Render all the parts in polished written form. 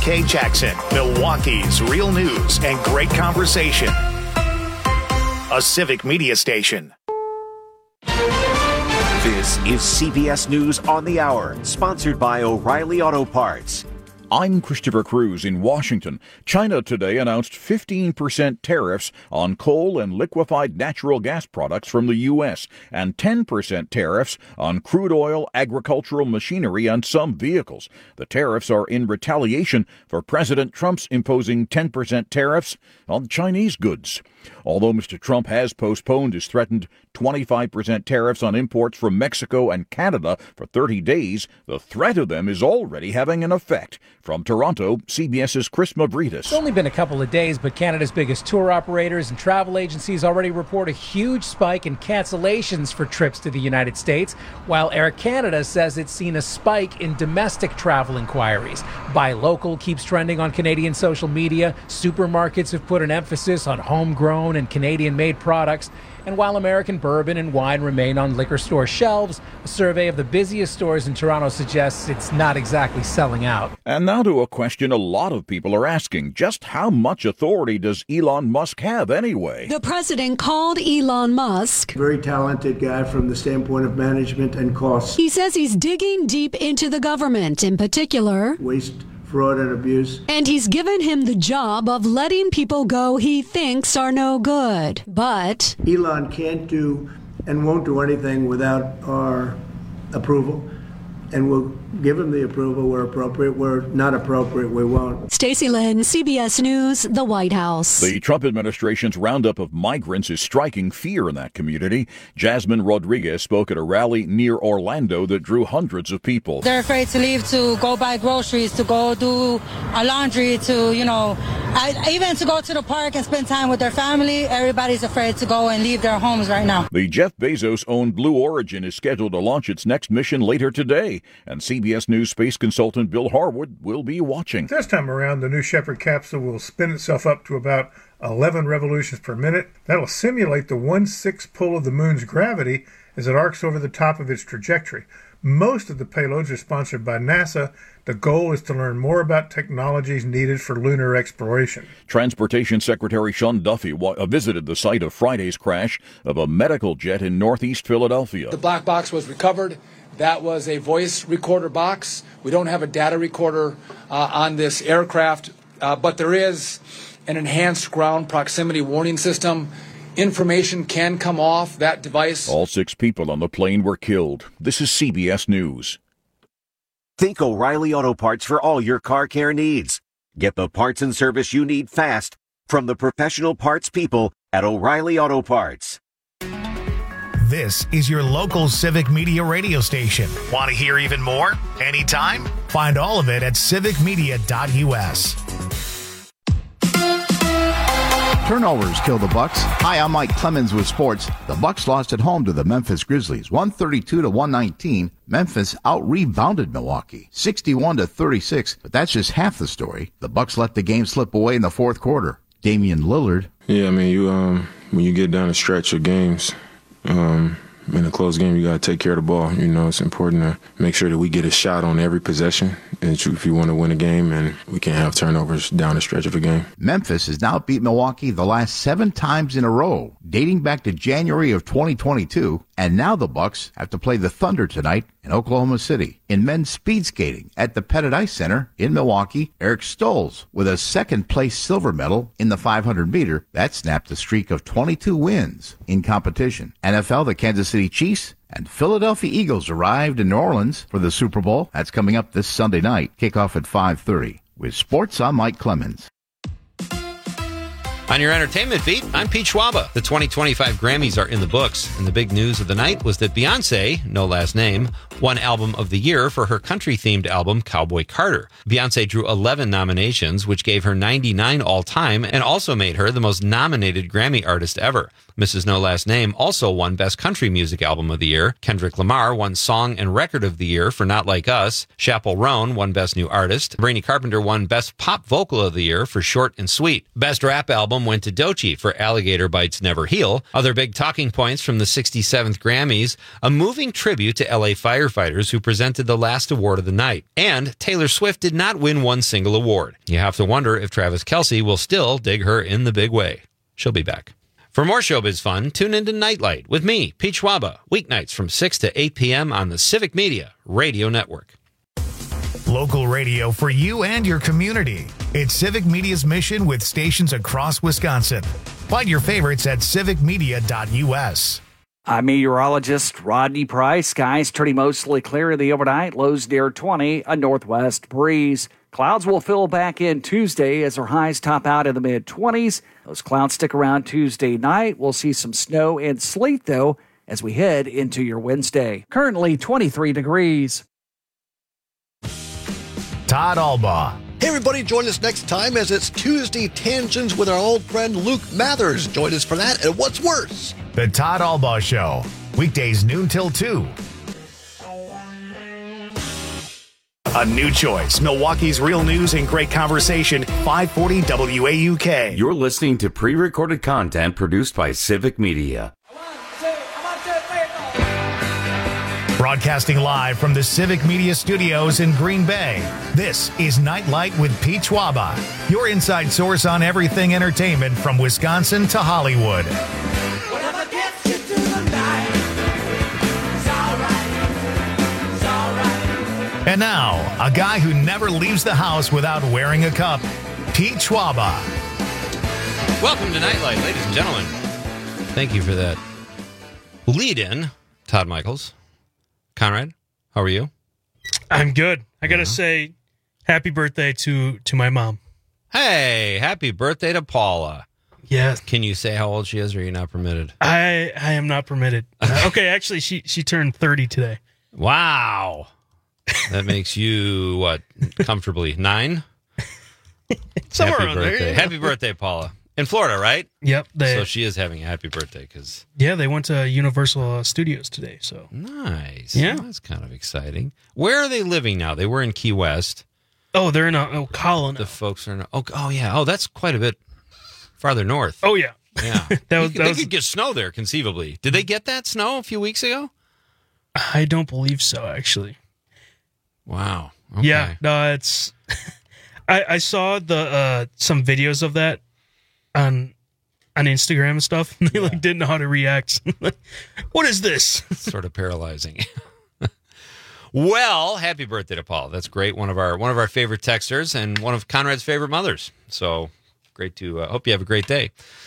Kay Jackson, Milwaukee's real news and great conversation. A Civic Media station. This is CBS News on the Hour, sponsored by O'Reilly Auto Parts. I'm Christopher Cruz in Washington. China today announced 15% tariffs on coal and liquefied natural gas products from the U.S. and 10% tariffs on crude oil, agricultural machinery, and some vehicles. The tariffs are in retaliation for President Trump's imposing 10% tariffs on Chinese goods. Although Mr. Trump has postponed his threatened 25% tariffs on imports from Mexico and Canada for 30 days, the threat of them is already having an effect. From Toronto, CBS's Chris Mavridis. It's only been a couple of days, but Canada's biggest tour operators and travel agencies already report a huge spike in cancellations for trips to the United States, while Air Canada says it's seen a spike in domestic travel inquiries. Buy Local keeps trending on Canadian social media. Supermarkets have put an emphasis on homegrown and Canadian-made products. And while American bourbon and wine remain on liquor store shelves, a survey of the busiest stores in Toronto suggests it's not exactly selling out. And now to a question a lot of people are asking. Just how much authority does Elon Musk have anyway? The president called Elon Musk very talented guy from the standpoint of management and costs. He says he's digging deep into the government, in particular waste, fraud, and abuse. And he's given him the job of letting people go he thinks are no good. But Elon can't do and won't do anything without our approval. And we'll give him the approval where appropriate. Where not appropriate, we won't. Stacey Lynn, CBS News, the White House. The Trump administration's roundup of migrants is striking fear in that community. Jasmine Rodriguez spoke at a rally near Orlando that drew hundreds of people. They're afraid to leave, to go buy groceries, to go do a laundry, to, even to go to the park and spend time with their family. Everybody's afraid to go and leave their homes right now. The Jeff Bezos-owned Blue Origin is scheduled to launch its next mission later today. And CBS News space consultant Bill Harwood will be watching. This time around, the New Shepard capsule will spin itself up to about 11 revolutions per minute. That'll simulate the 1/6 pull of the moon's gravity as it arcs over the top of its trajectory. Most of the payloads are sponsored by NASA. The goal is to learn more about technologies needed for lunar exploration. Transportation Secretary Sean Duffy visited the site of Friday's crash of a medical jet in northeast Philadelphia. The black box was recovered. That was a voice recorder box. We don't have a data recorder on this aircraft, but there is an enhanced ground proximity warning system. Information can come off that device. All 6 people on the plane were killed. This is CBS News. Think O'Reilly Auto Parts for all your car care needs. Get the parts and service you need fast from the professional parts people at O'Reilly Auto Parts. This is your local Civic Media radio station. Want to hear even more? Anytime? Find all of it at civicmedia.us. Turnovers kill the Bucks. Hi, I'm Mike Clemens with sports. The Bucks lost at home to the Memphis Grizzlies, 132-119. Memphis out-rebounded Milwaukee, 61-36. But that's just half the story. The Bucks let the game slip away in the fourth quarter. Damian Lillard. Yeah, I mean, when you get down a stretch of games, in a close game, you got to take care of the ball. It's important to make sure that we get a shot on every possession if you want to win a game, and we can't have turnovers down the stretch of a game. Memphis has now beat Milwaukee the last 7 times in a row, dating back to January of 2022, and now the Bucks have to play the Thunder tonight in Oklahoma City. In men's speed skating at the Pettit Ice Center in Milwaukee, Eric Stolz with a second-place silver medal in the 500-meter. That snapped a streak of 22 wins in competition. NFL, the Kansas City Chiefs and Philadelphia Eagles arrived in New Orleans for the Super Bowl. That's coming up this Sunday night. Kickoff at 5:30. With sports, I'm Mike Clemens. On your entertainment beat, I'm Pete Schwaba. The 2025 Grammys are in the books, and the big news of the night was that Beyonce, no last name, won Album of the Year for her country-themed album, Cowboy Carter. Beyonce drew 11 nominations, which gave her 99 all-time, and also made her the most nominated Grammy artist ever. Mrs. No Last Name also won Best Country Music Album of the Year. Kendrick Lamar won Song and Record of the Year for Not Like Us. Chappell Roan won Best New Artist. Brainy Carpenter won Best Pop Vocal of the Year for Short and Sweet. Best Rap Album album went to Doechii for Alligator Bites Never Heal. Other big talking points from the 67th Grammys, a moving tribute to LA firefighters who presented the last award of the night. And Taylor Swift did not win one single award. You have to wonder if Travis Kelce will still dig her in the big way. She'll be back. For more showbiz fun, tune into Nightlight with me, Pete Schwaba, weeknights from 6 to 8 p.m. on the Civic Media Radio Network. Local radio for you and your community. It's Civic Media's mission with stations across Wisconsin. Find your favorites at civicmedia.us. I'm meteorologist Rodney Price. Skies turning mostly clear in the overnight. Lows near 20, a northwest breeze. Clouds will fill back in Tuesday as our highs top out in the mid-20s. Those clouds stick around Tuesday night. We'll see some snow and sleet, though, as we head into your Wednesday. Currently 23 degrees. Todd Albaugh. Hey, everybody, join us next time as it's Tuesday Tangents with our old friend Luke Mathers. Join us for that and What's Worse? The Todd Albaugh Show. Weekdays noon till 2. A new choice. Milwaukee's real news and great conversation. 540 WAUK. You're listening to pre-recorded content produced by Civic Media. Broadcasting live from the Civic Media Studios in Green Bay, this is Nightlight with Pete Schwaba, your inside source on everything entertainment from Wisconsin to Hollywood. And now, a guy who never leaves the house without wearing a cup, Pete Schwaba. Welcome to Nightlight, ladies and gentlemen. Thank you for that lead-in, Todd Michaels. Conrad, how are you? I'm good. I got to say, happy birthday to my mom. Hey, happy birthday to Paula. Yeah. Can you say how old she is, or are you not permitted? I am not permitted. Okay, actually, she turned 30 today. Wow. That makes you, what, comfortably 9? Somewhere happy around birthday. there. Yeah. Happy birthday, Paula. In Florida, right? Yep. So she is having a happy birthday. Yeah, they went to Universal Studios today. So nice. Yeah. That's kind of exciting. Where are they living now? They were in Key West. Oh, they're in Ocala now. The folks are in... Oh, yeah. Oh, that's quite a bit farther north. Oh, yeah. Yeah. They could get snow there, conceivably. Did they get that snow a few weeks ago? I don't believe so, actually. Wow. Okay. Yeah. No, it's... I saw the some videos of that on Instagram and stuff. They didn't know how to react. What is this? Sort of paralyzing. Well, happy birthday to Paul. That's great. One of our favorite texters and one of Conrad's favorite mothers. So great to hope you have a great day.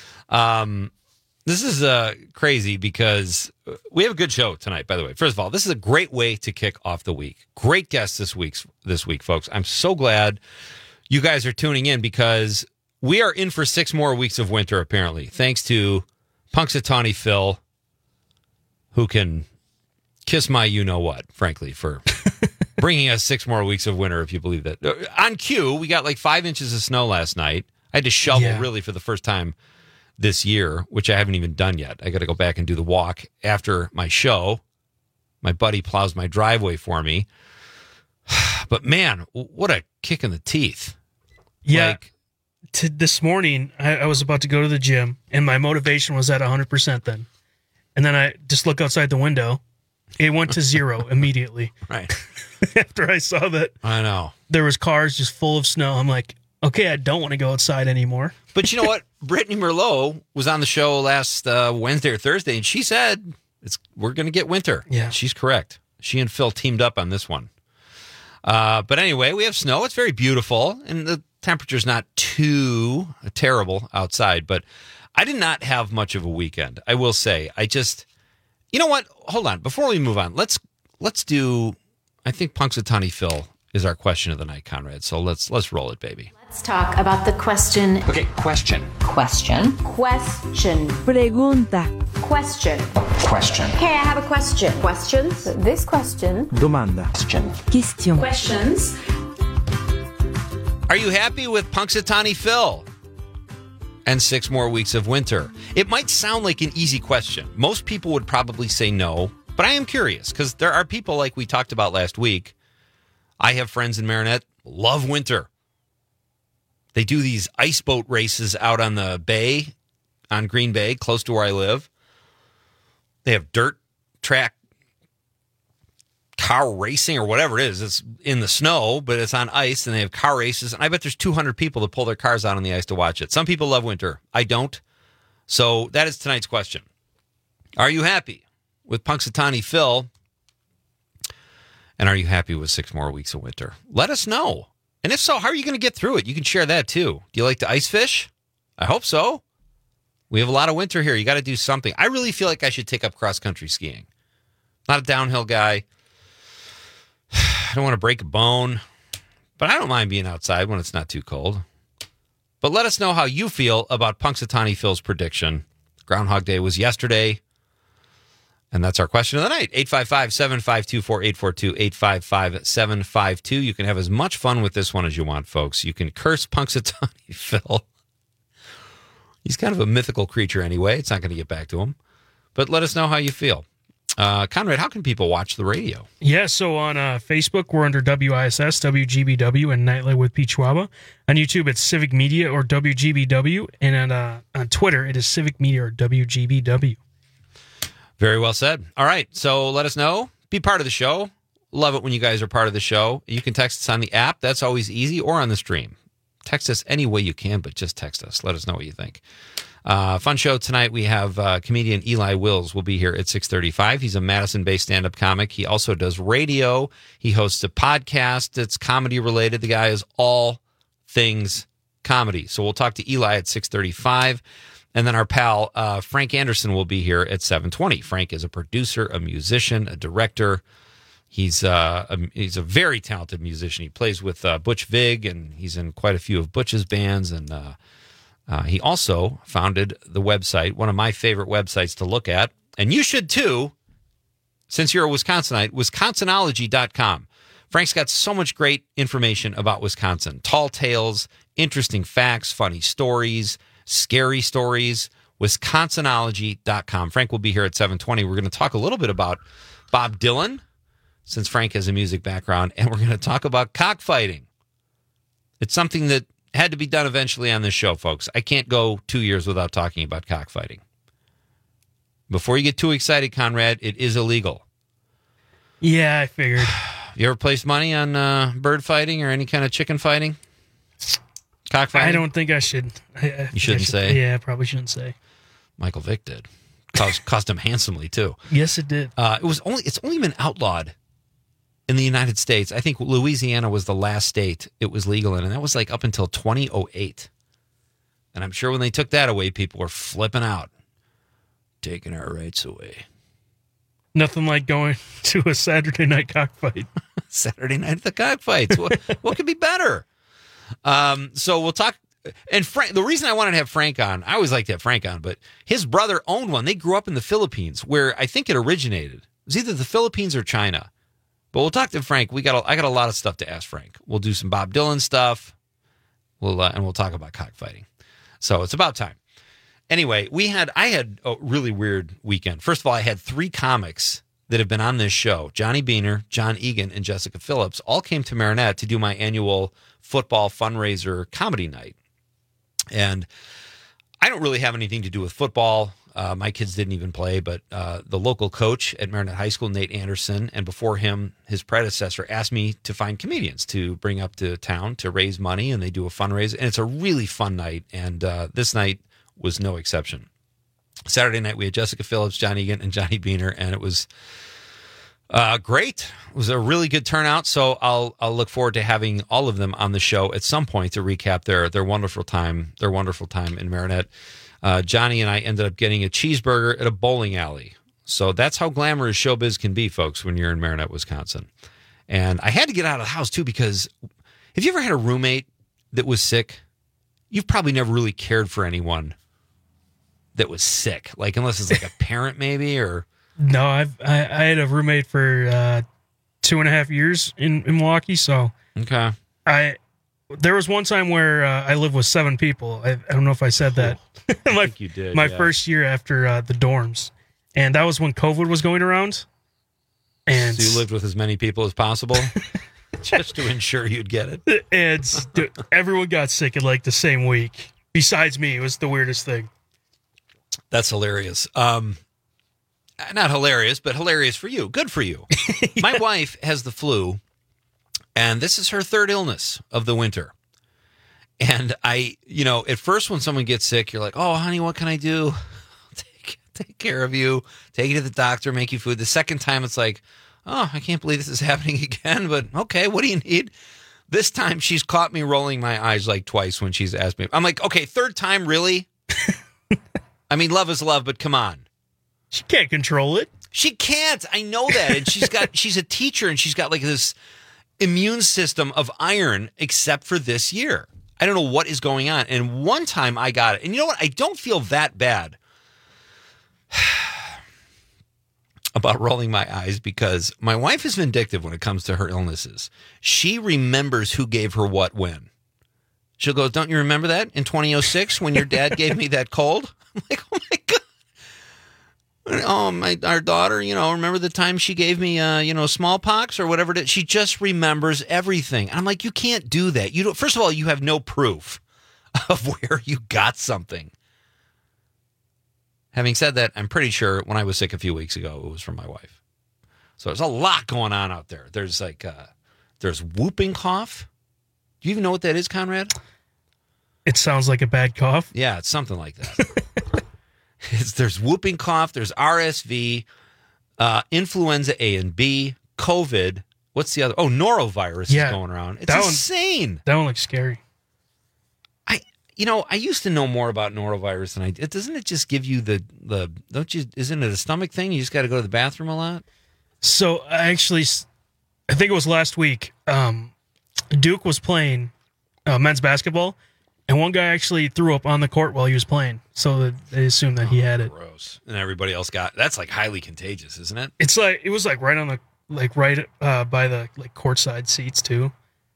This is crazy because we have a good show tonight, by the way. First of all, this is a great way to kick off the week. Great guests this week, folks. I'm so glad you guys are tuning in because we are in for 6 more weeks of winter, apparently, thanks to Punxsutawney Phil, who can kiss my you-know-what, frankly, for bringing us 6 more weeks of winter, if you believe that. On cue, we got like 5 inches of snow last night. I had to shovel, really, for the first time this year, which I haven't even done yet. I got to go back and do the walk after my show. My buddy plows my driveway for me. But, man, what a kick in the teeth. Yeah. This morning, I was about to go to the gym, and my motivation was at 100% then. And then I just look outside the window. It went to 0 immediately. Right. After I saw that I know there was cars just full of snow, I'm like, okay, I don't want to go outside anymore. But you know what? Brittany Merlot was on the show last Wednesday or Thursday, and she said we're going to get winter. Yeah. She's correct. She and Phil teamed up on this one. But anyway, we have snow. It's very beautiful, and the temperature's not too terrible outside. But I did not have much of a weekend, I will say. You know what? Hold on. Before we move on, let's do, I think Punxsutawney Phil is our question of the night, Conrad. So let's roll it, baby. Let's talk about the question. Okay, question. Question. Question. Pregunta. Question. Question. Okay, I have a question. Questions? This question. Domanda. Question. Questions. Are you happy with Punxsutawney Phil and 6 more weeks of winter? It might sound like an easy question. Most people would probably say no, but I am curious because there are people like we talked about last week. I have friends in Marinette, love winter. They do these ice boat races out on the bay, on Green Bay, close to where I live. They have dirt track car racing or whatever it is. It's in the snow, but it's on ice, and they have car races. And I bet there's 200 people that pull their cars out on the ice to watch it. Some people love winter. I don't. So that is tonight's question. Are you happy with Punxsutawney Phil? And are you happy with 6 more weeks of winter? Let us know. And if so, how are you going to get through it? You can share that too. Do you like to ice fish? I hope so. We have a lot of winter here. You got to do something. I really feel like I should take up cross-country skiing. Not a downhill guy. I don't want to break a bone, but I don't mind being outside when it's not too cold. But let us know how you feel about Punxsutawney Phil's prediction. Groundhog Day was yesterday. And that's our question of the night. 855-752-4842, 855-752. You can have as much fun with this one as you want, folks. You can curse Punxsutawney Phil. He's kind of a mythical creature anyway. It's not going to get back to him. But let us know how you feel. Conrad, how can people watch the radio? Yeah, so on Facebook, we're under WISS, WGBW, and Nightlight with Pete Schwaba. On YouTube, it's Civic Media or WGBW. And on Twitter, it is Civic Media or WGBW. Very well said. All right, so let us know. Be part of the show. Love it when you guys are part of the show. You can text us on the app. That's always easy, or on the stream. Text us any way you can, but just text us. Let us know what you think. Fun show tonight. We have comedian Eli Wills will be here at 6:35. He's a Madison-based stand-up comic. He also does radio. He hosts a podcast that's comedy-related. The guy is all things comedy. So we'll talk to Eli at 6:35. And then our pal Frank Anderson will be here at 7:20. Frank is a producer, a musician, a director. He's a very talented musician. He plays with Butch Vig, and he's in quite a few of Butch's bands. And he also founded the website, one of my favorite websites to look at. And you should too, since you're a Wisconsinite, Wisconsinology.com. Frank's got so much great information about Wisconsin. Tall tales, interesting facts, funny stories, scary stories. Wisconsinology.com. Frank will be here at 7:20. We're going to talk a little bit about Bob Dylan, since Frank has a music background, and we're going to talk about cockfighting. It's something that had to be done eventually on this show, folks. I can't go 2 years without talking about cockfighting. Before you get too excited, Conrad, it is illegal. Yeah, I figured. You ever placed money on bird fighting or any kind of chicken fighting? Cockfighting? I don't think I should. You shouldn't say? Yeah, I probably shouldn't say. Michael Vick did. Cost him handsomely, too. Yes, it did. It's only been outlawed in the United States. I think Louisiana was the last state it was legal in, and that was like up until 2008. And I'm sure when they took that away, people were flipping out. Taking our rights away. Nothing like going to a Saturday night cockfight. Saturday night at the cockfights. What could be better? So we'll talk. And Frank, the reason I wanted to have Frank on, I always like to have Frank on, but his brother owned one. They grew up in the Philippines, where I think it originated. It was either the Philippines or China. But we'll talk to Frank. I got a lot of stuff to ask Frank. We'll do some Bob Dylan stuff. And we'll talk about cockfighting. So it's about time. Anyway, I had a really weird weekend. First of all, I had 3 comics that have been on this show. Johnny Beaner, John Egan, and Jessica Phillips all came to Marinette to do my annual football fundraiser comedy night. And I don't really have anything to do with football. My kids didn't even play, but the local coach at Marinette High School, Nate Anderson, and before him, his predecessor, asked me to find comedians to bring up to town to raise money, and they do a fundraiser. And it's a really fun night, and this night was no exception. Saturday night, we had Jessica Phillips, John Egan, and Johnny Beaner, and it was great. It was a really good turnout, so I'll look forward to having all of them on the show at some point to recap their wonderful time in Marinette. Johnny and I ended up getting a cheeseburger at a bowling alley. So that's how glamorous showbiz can be, folks, when you're in Marinette, Wisconsin. And I had to get out of the house, too, because have you ever had a roommate that was sick? You've probably never really cared for anyone that was sick, like unless it's like a parent maybe or... No, I had a roommate for 2.5 years in Milwaukee, so... Okay. There was one time where I lived with 7 people. I don't know if I said that. I think you did. My first year after the dorms. And that was when COVID was going around. And so you lived with as many people as possible? Just to ensure you'd get it. And dude, everyone got sick in like the same week. Besides me, it was the weirdest thing. That's hilarious. Not hilarious, but hilarious for you. Good for you. Yeah. My wife has the flu, and this is her third illness of the winter. And at first when someone gets sick, you're like, oh, honey, what can I do? Take care of you, take you to the doctor, make you food. The second time it's like, oh, I can't believe this is happening again, but okay, what do you need? This time she's caught me rolling my eyes like twice when she's asked me. I'm like, okay, third time, really? I mean, love is love, but come on. She can't control it. She can't. I know that. And she's a teacher and she's got like this immune system of iron except for this year. I don't know what is going on. And one time I got it. And you know what? I don't feel that bad about rolling my eyes because my wife is vindictive when it comes to her illnesses. She remembers who gave her what when. She'll go, don't you remember that in 2006 when your dad gave me that cold? I'm like, oh my God. Oh, our daughter, remember the time she gave me, smallpox or whatever it is? She just remembers everything. And I'm like, you can't do that. First of all, you have no proof of where you got something. Having said that, I'm pretty sure when I was sick a few weeks ago, it was from my wife. So there's a lot going on out there. There's there's whooping cough. Do you even know what that is, Conrad? It sounds like a bad cough. Yeah, it's something like that. There's whooping cough, there's RSV, influenza A and B, COVID. What's the other? Oh, norovirus is going around. It's insane. That one looks scary. I used to know more about norovirus than I did. Doesn't it just give you isn't it a stomach thing? You just got to go to the bathroom a lot? So I think it was last week, Duke was playing men's basketball. And one guy actually threw up on the court while he was playing, so they assumed that he had it. Gross. And everybody else that's like highly contagious, isn't it? It was like right on the by the courtside seats too.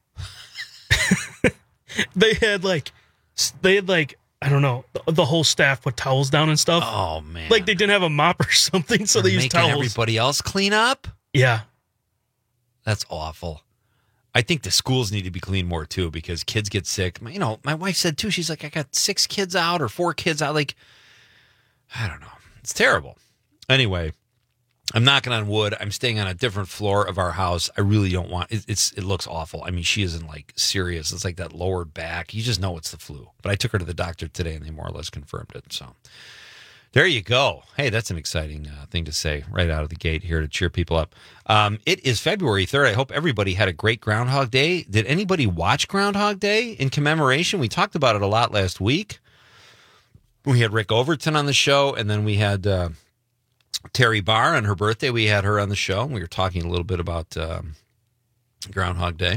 They had I don't know, the whole staff put towels down and stuff. Oh man! Like they didn't have a mop or something, so they used towels. Everybody else clean up. Yeah, that's awful. I think the schools need to be cleaned more, too, because kids get sick. My wife said, too, she's like, I got 6 kids out or 4 kids out. Like, I don't know. It's terrible. Anyway, I'm knocking on wood. I'm staying on a different floor of our house. I really don't want it. It looks awful. I mean, she isn't, serious. It's like that lower back. You just know it's the flu. But I took her to the doctor today, and they more or less confirmed it. So there you go. Hey, that's an exciting thing to say right out of the gate here to cheer people up. It is February 3rd. I hope everybody had a great Groundhog Day. Did anybody watch Groundhog Day in commemoration? We talked about it a lot last week. We had Rick Overton on the show, and then we had Terry Barr on her birthday. We had her on the show, and we were talking a little bit about Groundhog Day.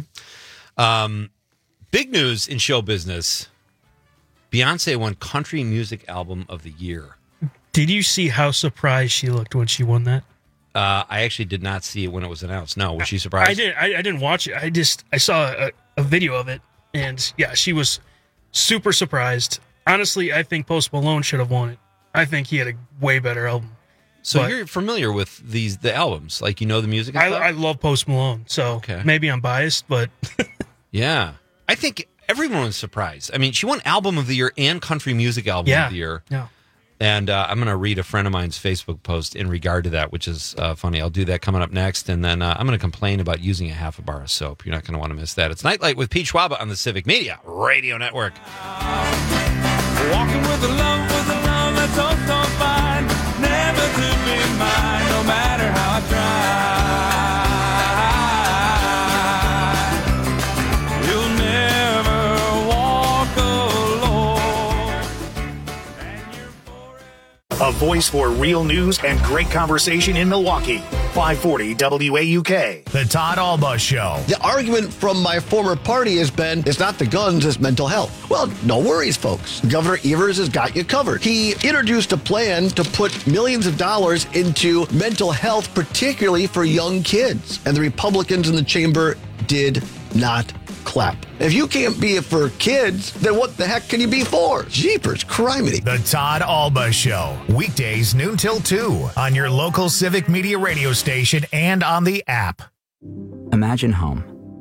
Big news in show business. Beyonce won Country Music Album of the Year. Did you see how surprised she looked when she won that? I actually did not see it when it was announced. No, was she surprised? I didn't watch it. I saw a video of it, and yeah, she was super surprised. Honestly, I think Post Malone should have won it. I think he had a way better album. So you're familiar with the albums, the music? I love Post Malone, so maybe I'm biased, but yeah, I think everyone was surprised. I mean, she won Album of the Year and Country Music Album of the Year. Yeah. And I'm going to read a friend of mine's Facebook post in regard to that, which is funny. I'll do that coming up next. And then I'm going to complain about using a half a bar of soap. You're not going to want to miss that. It's Nightlight with Pete Schwaba on the Civic Media Radio Network. Walking with a love that's all so fine. Never to be mine, no matter how I try. You'll never walk alone. A voice for real news and great conversation in Milwaukee. 540 WAUK. The Todd Alba Show. The argument from my former party has been, it's not the guns, it's mental health. Well, no worries, folks. Governor Evers has got you covered. He introduced a plan to put millions of dollars into mental health, particularly for young kids. And the Republicans in the chamber did not clap. If you can't be it for kids, then what the heck can you be for? Jeepers criminy. The Todd Alba Show. Weekdays noon till 2 on your local Civic Media radio station and on the app. Imagine home.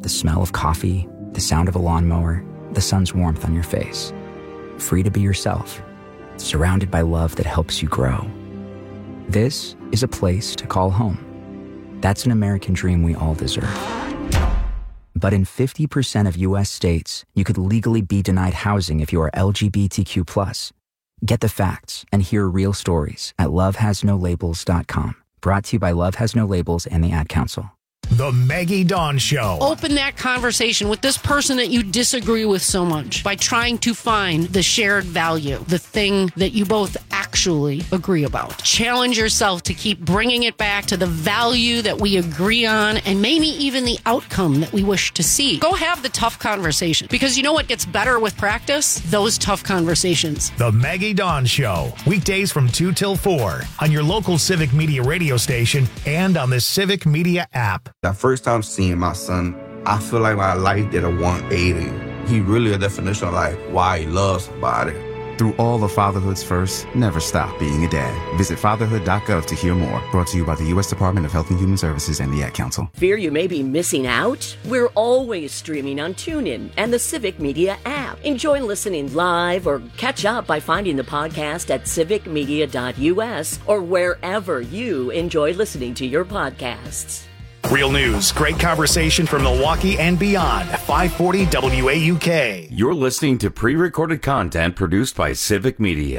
the smell of coffee, the sound of a lawnmower, the sun's warmth on your face. Free to be yourself, surrounded by love that helps you grow. This is a place to call home. That's an American dream we all deserve. But in 50% of U.S. states, you could legally be denied housing if you are LGBTQ+. Get the facts and hear real stories at lovehasnolabels.com. Brought to you by Love Has No Labels and the Ad Council. The Maggie Dawn Show. Open that conversation with this person that you disagree with so much by trying to find the shared value, the thing that you both actually agree about. Challenge yourself to keep bringing it back to the value that we agree on and maybe even the outcome that we wish to see. Go have the tough conversation, because you know what gets better with practice? Those tough conversations. The Maggie Dawn Show. Weekdays from 2 till 4 on your local Civic Media radio station and on the Civic Media app. The first time seeing my son, I feel like my life did a 180. He really a definition of like why he loves somebody. Through all of fatherhood's first, never stop being a dad. Visit fatherhood.gov to hear more. Brought to you by the U.S. Department of Health and Human Services and the Ad Council. Fear you may be missing out? We're always streaming on TuneIn and the Civic Media app. Enjoy listening live or catch up by finding the podcast at civicmedia.us or wherever you enjoy listening to your podcasts. Real news, great conversation from Milwaukee and beyond. 540 WAUK. You're listening to pre-recorded content produced by Civic Media.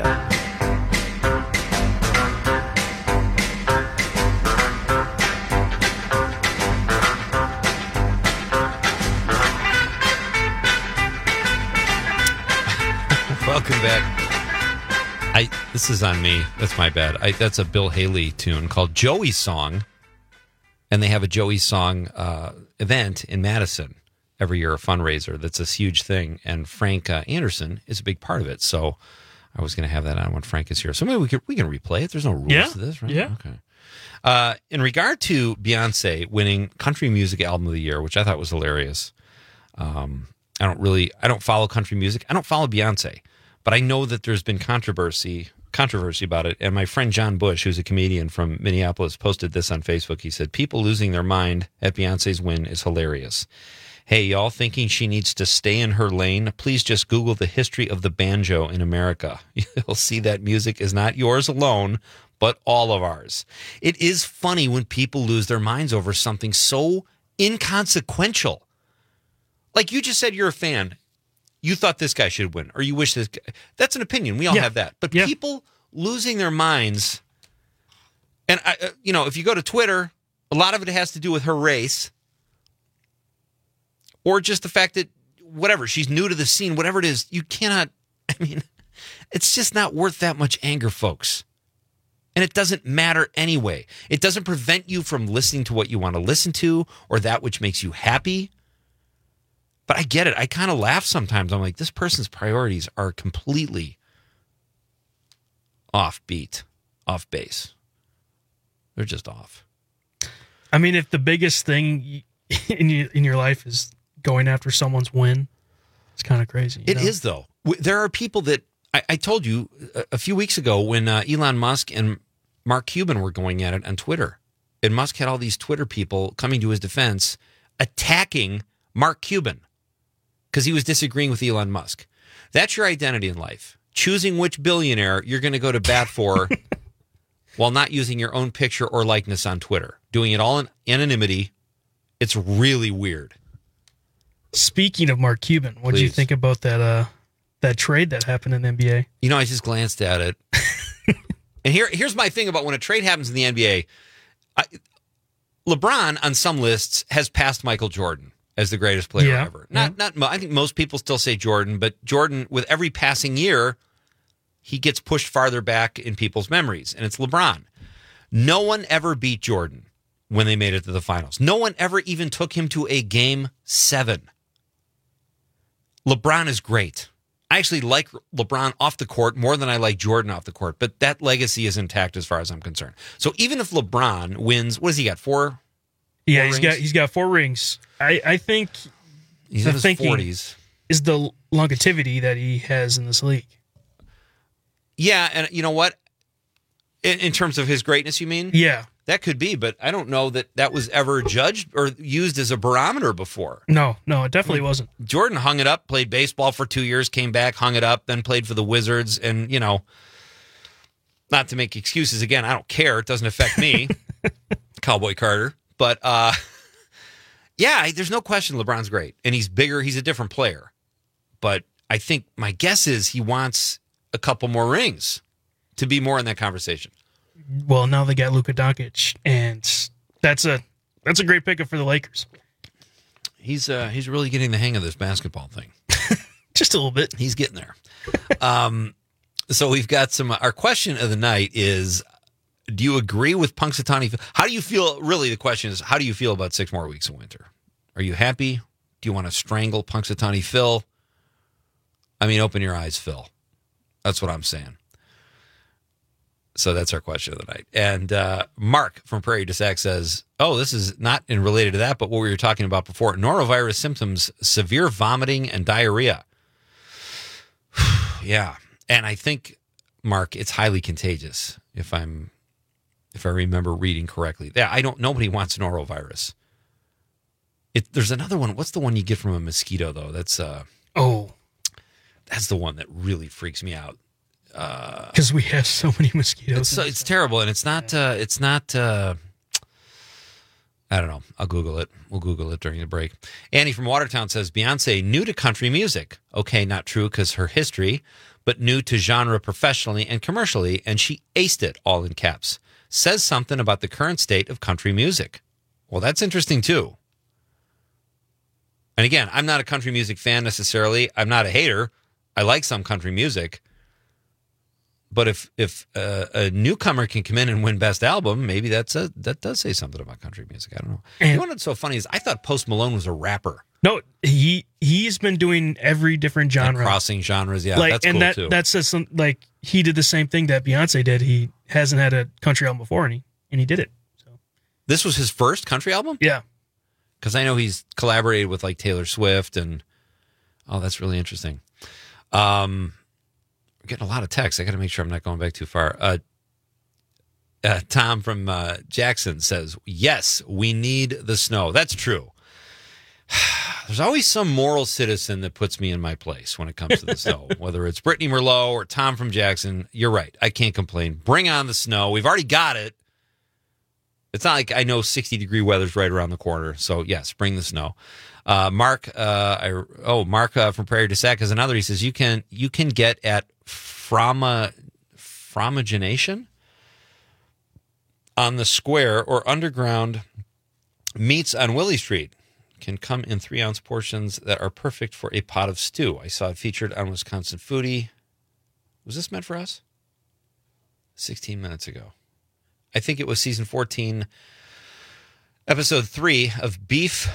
Welcome back. This is on me. That's my bad. That's a Bill Haley tune called Joey's Song. And they have a Joey's Song event in Madison every year, a fundraiser. That's a huge thing. And Frank Anderson is a big part of it. So I was going to have that on when Frank is here. So maybe we can replay it. There's no rules to this, right? Yeah. Okay. In regard to Beyonce winning Country Music Album of the Year, which I thought was hilarious. I don't follow country music. I don't follow Beyonce. But I know that there's been controversy about it. And my friend John Bush, who's a comedian from Minneapolis, posted this on Facebook. He said, people losing their mind at Beyonce's win is hilarious. Hey, y'all thinking she needs to stay in her lane? Please just Google the history of the banjo in America. You'll see that music is not yours alone, but all of ours. It is funny when people lose their minds over something so inconsequential. Like you just said, you're a fan. You thought this guy should win, or you wish this guy. That's an opinion. We all have that. But people losing their minds, and if you go to Twitter, a lot of it has to do with her race, or just the fact that whatever, she's new to the scene, whatever it is, you cannot. I mean, it's just not worth that much anger, folks. And it doesn't matter anyway. It doesn't prevent you from listening to what you want to listen to or that which makes you happy. But I get it. I kind of laugh sometimes. I'm like, this person's priorities are completely off beat, off base. They're just off. I mean, if the biggest thing in your life is going after someone's win, it's kind of crazy. It is, though. There are people that I told you a few weeks ago when Elon Musk and Mark Cuban were going at it on Twitter. And Musk had all these Twitter people coming to his defense, attacking Mark Cuban because he was disagreeing with Elon Musk. That's your identity in life. Choosing which billionaire you're going to go to bat for while not using your own picture or likeness on Twitter. Doing it all in anonymity. It's really weird. Speaking of Mark Cuban, what do you think about that trade that happened in the NBA? You know, I just glanced at it. And here's my thing about when a trade happens in the NBA. LeBron, on some lists, has passed Michael Jordan as the greatest player ever. I think most people still say Jordan, but Jordan, with every passing year, he gets pushed farther back in people's memories, and it's LeBron. No one ever beat Jordan when they made it to the finals. No one ever even took him to a Game 7. LeBron is great. I actually like LeBron off the court more than I like Jordan off the court, but that legacy is intact as far as I'm concerned. So even if LeBron wins, what has he got, 4? Yeah, he's got 4 rings. I think he's in his 40s. Is the longevity that he has in this league. Yeah, and you know what? In terms of his greatness, you mean? Yeah. That could be, but I don't know that was ever judged or used as a barometer before. No, it definitely wasn't. Jordan hung it up, played baseball for 2 years, came back, hung it up, then played for the Wizards. And, not to make excuses again, I don't care. It doesn't affect me, Cowboy Carter. But, there's no question LeBron's great. And he's bigger. He's a different player. But I think my guess is he wants a couple more rings to be more in that conversation. Well, now they got Luka Doncic, and that's a great pickup for the Lakers. He's really getting the hang of this basketball thing. Just a little bit. He's getting there. So we've got our question of the night is, do you agree with Punxsutawney? How do you feel? Really, the question is, how do you feel about 6 more weeks of winter? Are you happy? Do you want to strangle Punxsutawney Phil? I mean, open your eyes, Phil. That's what I'm saying. So that's our question of the night. And Mark from Prairie du Sac says, this is not related to that, but what we were talking about before. Norovirus symptoms, severe vomiting and diarrhea. Yeah. And I think, Mark, it's highly contagious, if I remember reading correctly. Yeah, nobody wants norovirus. There's another one. What's the one you get from a mosquito, though? That's the one that really freaks me out. Because we have so many mosquitoes. It's terrible, and it's not. I don't know. I'll Google it. We'll Google it during the break. Annie from Watertown says Beyonce new to country music. Okay, not true because her history, but new to genre professionally and commercially, and she aced it, all in caps. Says something about the current state of country music. Well, that's interesting too. And again, I'm not a country music fan necessarily. I'm not a hater. I like some country music. But if a newcomer can come in and win Best Album, maybe that does say something about country music. I don't know. And you know what's so funny is I thought Post Malone was a rapper. No, he's been doing every different genre, and crossing genres. Yeah, that's cool too. That says he did the same thing that Beyonce did. He hasn't had a country album before, and he did it. So this was his first country album. Yeah, because I know he's collaborated with Taylor Swift, and that's really interesting. Getting a lot of texts. I got to make sure I'm not going back too far. Tom from Jackson says, yes, we need the snow. That's true. There's always some moral citizen that puts me in my place when it comes to the snow, whether it's Brittany Merlot or Tom from Jackson. You're right. I can't complain. Bring on the snow. We've already got it. It's not like I know 60-degree weather's right around the corner. So, yes, bring the snow. Mark from Prairie du Sac is another. He says you can get at fromagination on the square or underground meats on Willie Street. Can come in 3-ounce portions that are perfect for a pot of stew. I saw it featured on Wisconsin Foodie. Was this meant for us? 16 minutes ago. I think it was season 14, episode 3 of Beef.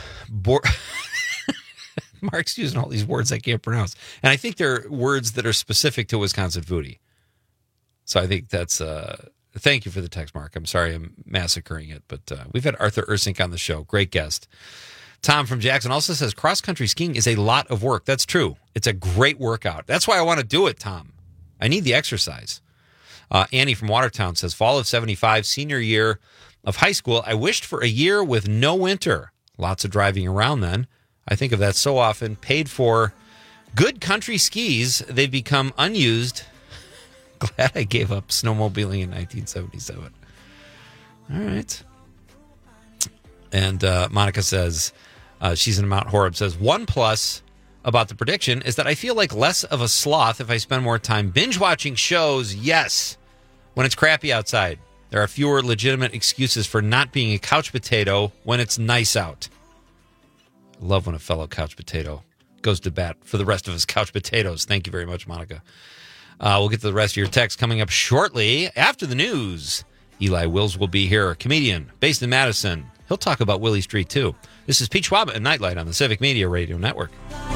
Mark's using all these words I can't pronounce. And I think they're words that are specific to Wisconsin Foodie. So I think that's... thank you for the text, Mark. I'm sorry I'm massacring it, but we've had Arthur Ursink on the show. Great guest. Tom from Jackson also says cross-country skiing is a lot of work. That's true. It's a great workout. That's why I want to do it, Tom. I need the exercise. Annie from Watertown says, fall of 75, senior year of high school, I wished for a year with no winter. Lots of driving around then. I think of that so often. Paid for good country skis. They've become unused. Glad I gave up snowmobiling in 1977. All right. And Monica says, she's in Mount Horeb, says, 1+ about the prediction is that I feel like less of a sloth if I spend more time binge watching shows. Yes. When it's crappy outside. There are fewer legitimate excuses for not being a couch potato when it's nice out. I love when a fellow couch potato goes to bat for the rest of his couch potatoes. Thank you very much, Monica. We'll get to the rest of your text coming up shortly after the news. Eli Wills will be here, a comedian based in Madison. He'll talk about Willie Street, too. This is Pete Schwab and Nightlight on the Civic Media Radio Network.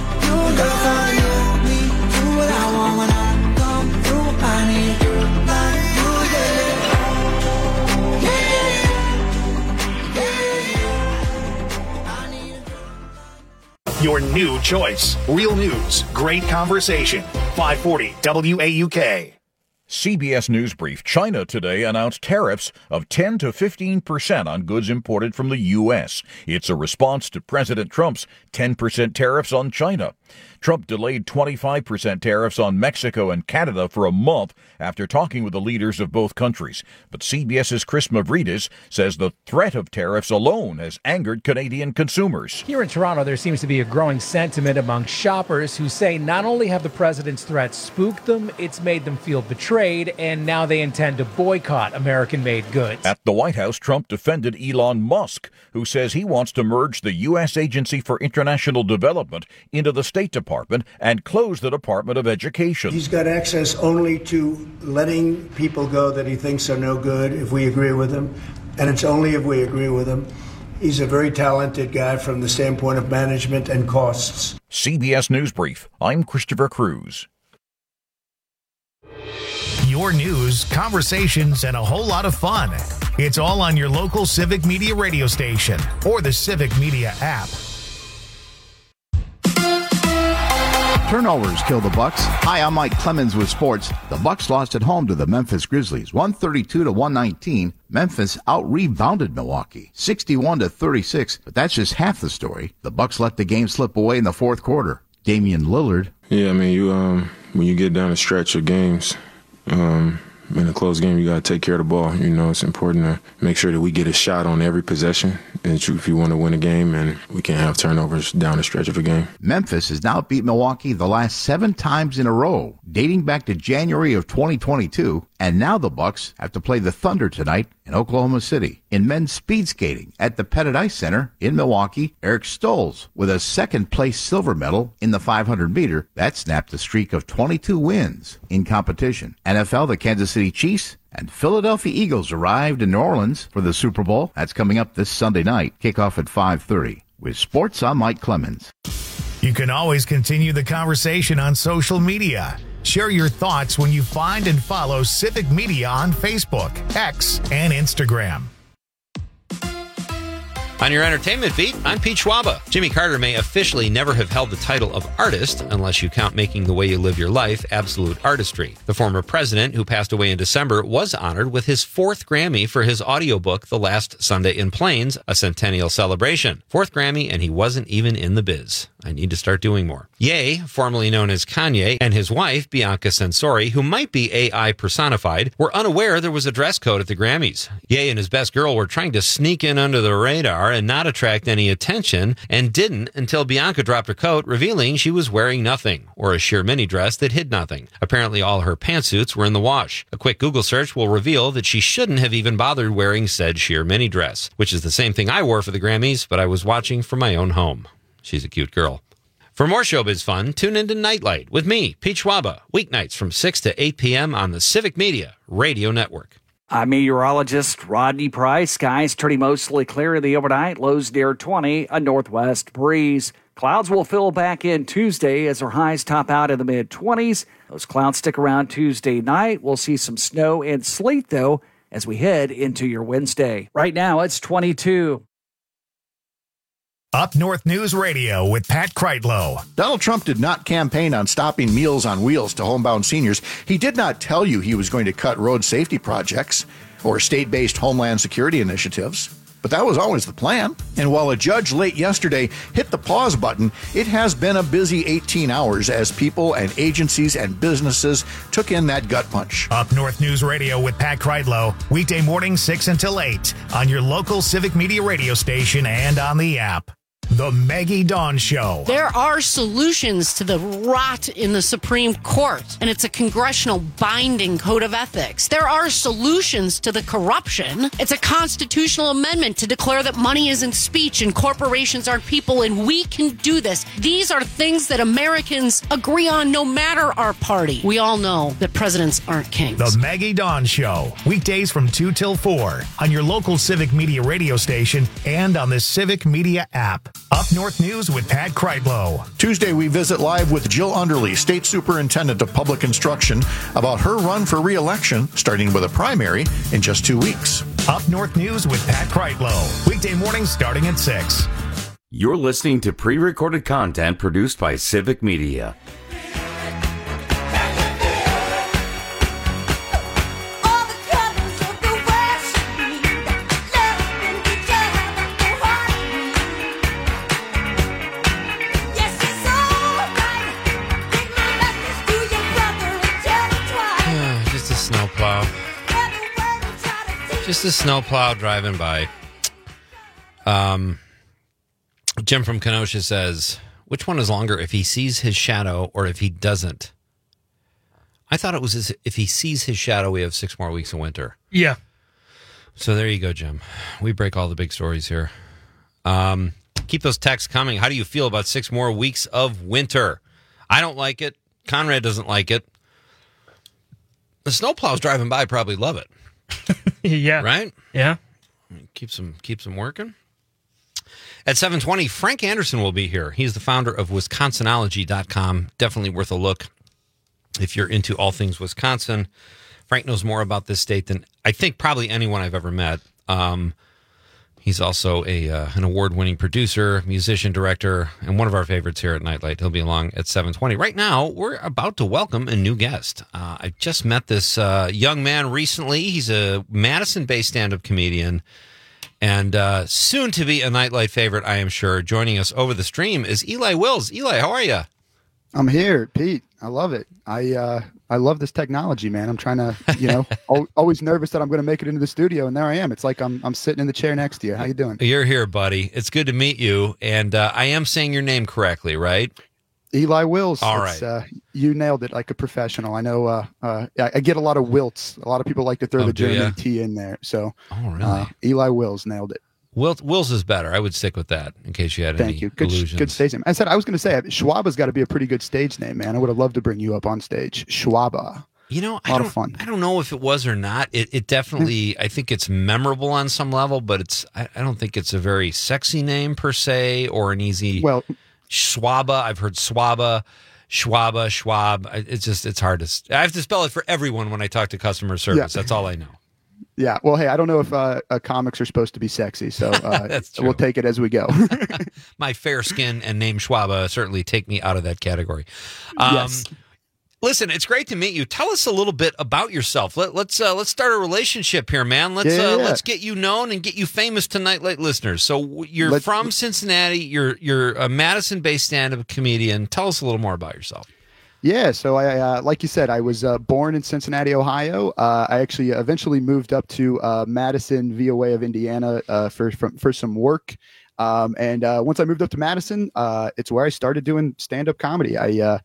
Your new choice. Real news. Great conversation. 540 WAUK. CBS News Brief. China today announced tariffs of 10 to 15% on goods imported from the U.S. It's a response to President Trump's 10% tariffs on China. Trump delayed 25% tariffs on Mexico and Canada for a month after talking with the leaders of both countries. But CBS's Chris Mavridis says the threat of tariffs alone has angered Canadian consumers. Here in Toronto, there seems to be a growing sentiment among shoppers who say not only have the president's threats spooked them, it's made them feel betrayed, and now they intend to boycott American-made goods. At the White House, Trump defended Elon Musk, who says he wants to merge the U.S. Agency for International Development into the State Department and close the Department of Education. He's got access only to letting people go that he thinks are no good if we agree with him, and it's only if we agree with him. He's a very talented guy from the standpoint of management and costs. CBS News Brief. I'm Christopher Cruz. Your news, conversations, and a whole lot of fun. It's all on your local Civic Media radio station or the Civic Media app. Turnovers kill the Bucks. Hi, I'm Mike Clemens with sports. The Bucks lost at home to the Memphis Grizzlies, 132-119. Memphis out-rebounded Milwaukee, 61-36. But that's just half the story. The Bucks let the game slip away in the fourth quarter. Damian Lillard. Yeah, I mean, you when you get down a stretch of games, in a close game, you got to take care of the ball. You know, it's important to make sure that we get a shot on every possession if you want to win a game, and we can't have turnovers down the stretch of a game. Memphis has now beat Milwaukee the last 7 times in a row, dating back to January of 2022, and now the Bucks have to play the Thunder tonight in Oklahoma City. In men's speed skating at the Pettit Ice Center in Milwaukee, Eric Stolz with a second-place silver medal in the 500-meter. That snapped a streak of 22 wins in competition. NFL, the Kansas City Chiefs and Philadelphia Eagles arrived in New Orleans for the Super Bowl. That's coming up this Sunday night. Kickoff at 5:30. With sports, I'm Mike Clemens. You can always continue the conversation on social media. Share your thoughts when you find and follow Civic Media on Facebook, X, and Instagram. On your entertainment beat, I'm Pete Schwaba. Jimmy Carter may officially never have held the title of artist unless you count Making the Way You Live Your Life absolute artistry. The former president, who passed away in December, was honored with his 4th Grammy for his audiobook, The Last Sunday in Plains, a centennial celebration. 4th Grammy, and he wasn't even in the biz. I need to start doing more. Ye, formerly known as Kanye, and his wife, Bianca Censori, who might be AI personified, were unaware there was a dress code at the Grammys. Ye and his best girl were trying to sneak in under the radar and not attract any attention, and didn't until Bianca dropped her coat, revealing she was wearing nothing, or a sheer mini dress that hid nothing. Apparently all her pantsuits were in the wash. A quick Google search will reveal that she shouldn't have even bothered wearing said sheer mini dress, which is the same thing I wore for the Grammys, but I was watching from my own home. She's a cute girl. For more showbiz fun, tune into Nightlight with me, Pete Schwaba, weeknights from 6 to 8 p.m. on the Civic Media Radio Network. I'm meteorologist Rodney Price. Skies turning mostly clear in the overnight. Lows near 20, a northwest breeze. Clouds will fill back in Tuesday as our highs top out in the mid-20s. Those clouds stick around Tuesday night. We'll see some snow and sleet, though, as we head into your Wednesday. Right now, it's 22. Up North News Radio with Pat Kreitlow. Donald Trump did not campaign on stopping Meals on Wheels to homebound seniors. He did not tell you he was going to cut road safety projects or state-based homeland security initiatives. But that was always the plan. And while a judge late yesterday hit the pause button, it has been a busy 18 hours as people and agencies and businesses took in that gut punch. Up North News Radio with Pat Kreitlow, weekday morning 6 until 8 on your local Civic Media radio station and on the app. The Maggie Dawn Show. There are solutions to the rot in the Supreme Court, and it's a congressional binding code of ethics. There are solutions to the corruption. It's a constitutional amendment to declare that money isn't speech and corporations aren't people, and we can do this. These are things that Americans agree on no matter our party. We all know that presidents aren't kings. The Maggie Dawn Show. Weekdays from 2 till 4 on your local Civic Media radio station and on the Civic Media app. Up North News with Pat Kreitlow. Tuesday, we visit live with Jill Underly, State Superintendent of Public Instruction, about her run for re-election, starting with a primary in just 2 weeks. Up North News with Pat Kreitlow. Weekday mornings starting at 6. You're listening to pre-recorded content produced by Civic Media. Just a snowplow driving by. Jim from Kenosha says, which one is longer, if he sees his shadow or if he doesn't? I thought it was if he sees his shadow, we have 6 more weeks of winter. Yeah. So there you go, Jim. We break all the big stories here. Keep those texts coming. How do you feel about 6 more weeks of winter? I don't like it. Conrad doesn't like it. The snowplows driving by probably love it. Yeah. Right? Yeah. Keeps them working. At 7:20, Frank Anderson will be here. He's the founder of Wisconsinology.com. Definitely worth a look if you're into all things Wisconsin. Frank knows more about this state than I think probably anyone I've ever met. He's also an award-winning producer, musician, director, and one of our favorites here at Nightlight. He'll be along at 7:20. Right now, we're about to welcome a new guest. I just met this young man recently. He's a Madison-based stand-up comedian and soon to be a Nightlight favorite, I am sure. Joining us over the stream is Eli Wills. Eli, how are you? I'm here, Pete. I love it. I love this technology, man. I'm trying to, always nervous that I'm going to make it into the studio, and there I am. It's like I'm sitting in the chair next to you. How you doing? You're here, buddy. It's good to meet you, and I am saying your name correctly, right? Eli Wills. All right. You nailed it like a professional. I know I get a lot of wilts. A lot of people like to throw the German T in there. So really? Eli Wills nailed it. Wills is better. I would stick with that in case you had any illusions. Good stage name. I was going to say, Schwaba's got to be a pretty good stage name, man. I would have loved to bring you up on stage. Schwaba. A lot of fun. I don't know if it was or not. It definitely, I think it's memorable on some level, but I don't think it's a very sexy name per se or an easy. Well, Schwaba. I've heard Swaba, Schwaba, Schwab. It's hard to. I have to spell it for everyone when I talk to customer service. Yeah. That's all I know. Yeah. Well, hey, I don't know if comics are supposed to be sexy, so we'll take it as we go. My fair skin and name Schwaba certainly take me out of that category. Yes. Listen, it's great to meet you. Tell us a little bit about yourself. Let's start a relationship here, man. Let's get you known and get you famous to Nightlight listeners. So you're from Cincinnati. You're a Madison-based stand-up comedian. Tell us a little more about yourself. Yeah, so I, like you said, I was born in Cincinnati, Ohio. I actually eventually moved up to Madison via way of Indiana for some work. And once I moved up to Madison, it's where I started doing stand-up comedy.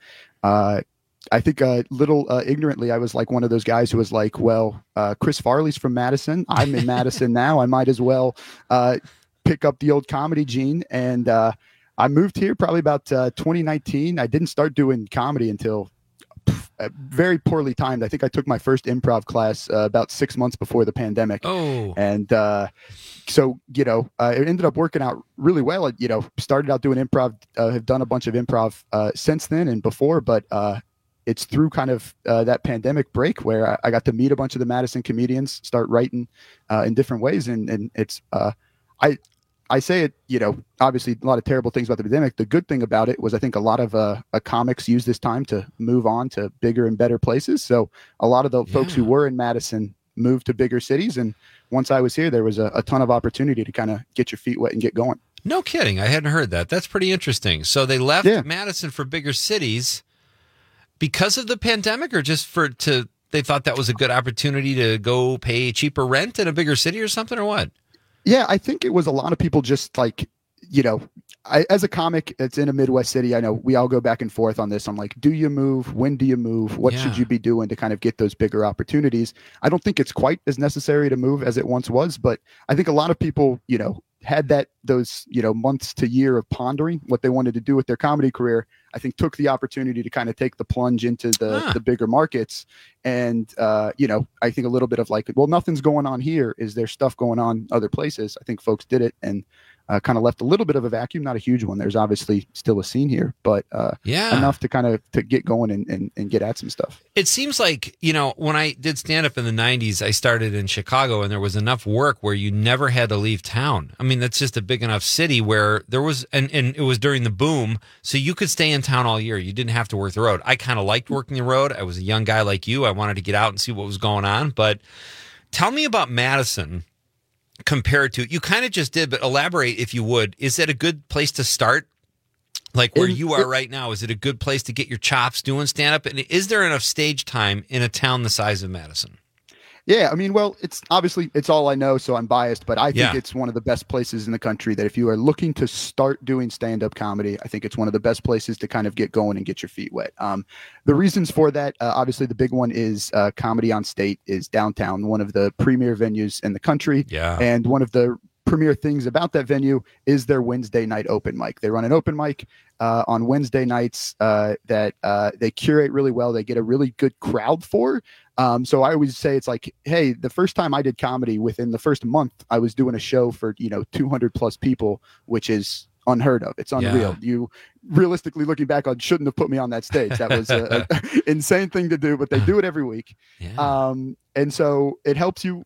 I think a little ignorantly, I was like one of those guys who was like, well, Chris Farley's from Madison. I'm in Madison now. I might as well pick up the old comedy gene. And I moved here probably about 2019. I didn't start doing comedy until very poorly timed. I think I took my first improv class about 6 months before the pandemic. Oh. And so, it ended up working out really well. I, started out doing improv, have done a bunch of improv since then and before, but it's through kind of that pandemic break where I got to meet a bunch of the Madison comedians, start writing in different ways. And it's, I say it, obviously a lot of terrible things about the pandemic. The good thing about it was I think a lot of comics use this time to move on to bigger and better places. So a lot of the folks who were in Madison moved to bigger cities. And once I was here, there was a ton of opportunity to kind of get your feet wet and get going. No kidding. I hadn't heard that. That's pretty interesting. So they left Madison for bigger cities because of the pandemic, or just they thought that was a good opportunity to go pay cheaper rent in a bigger city or something, or what? Yeah, I think it was a lot of people just like, as a comic, it's in a Midwest city. I know we all go back and forth on this. I'm like, do you move? When do you move? What should you be doing to kind of get those bigger opportunities? I don't think it's quite as necessary to move as it once was, but I think a lot of people, had those months to year of pondering what they wanted to do with their comedy career. I think took the opportunity to kind of take the plunge into the bigger markets. And, I think a little bit of like, well, nothing's going on here. Is there stuff going on other places? I think folks did it and kind of left a little bit of a vacuum, not a huge one. There's obviously still a scene here, but enough to kind of to get going and get at some stuff. It seems like, when I did stand up in the 90s, I started in Chicago and there was enough work where you never had to leave town. I mean, that's just a big enough city where there was, and it was during the boom, so you could stay in town all year. You didn't have to work the road. I kind of liked working the road. I was a young guy like you. I wanted to get out and see what was going on. But tell me about Madison compared to, you kind of just did, but elaborate if you would. Is it a good place to start? Like where you are right now, is it a good place to get your chops doing stand-up? And is there enough stage time in a town the size of Madison? Yeah, I mean, well, it's obviously it's all I know, so I'm biased, but I think Yeah. it's one of the best places in the country that if you are looking to start doing stand-up comedy, I think it's one of the best places to kind of get going and get your feet wet. The reasons for that, obviously, the big one is Comedy on State is downtown, one of the premier venues in the country, and one of the premier things about that venue is their Wednesday night open mic. They run an open mic on Wednesday nights that they curate really well. They get a really good crowd for. So I always say it's like, hey, the first time I did comedy within the first month, I was doing a show for, 200 plus people, which is unheard of. It's unreal. You realistically looking back on shouldn't have put me on that stage. That was an insane thing to do, but they do it every week. And so it helps you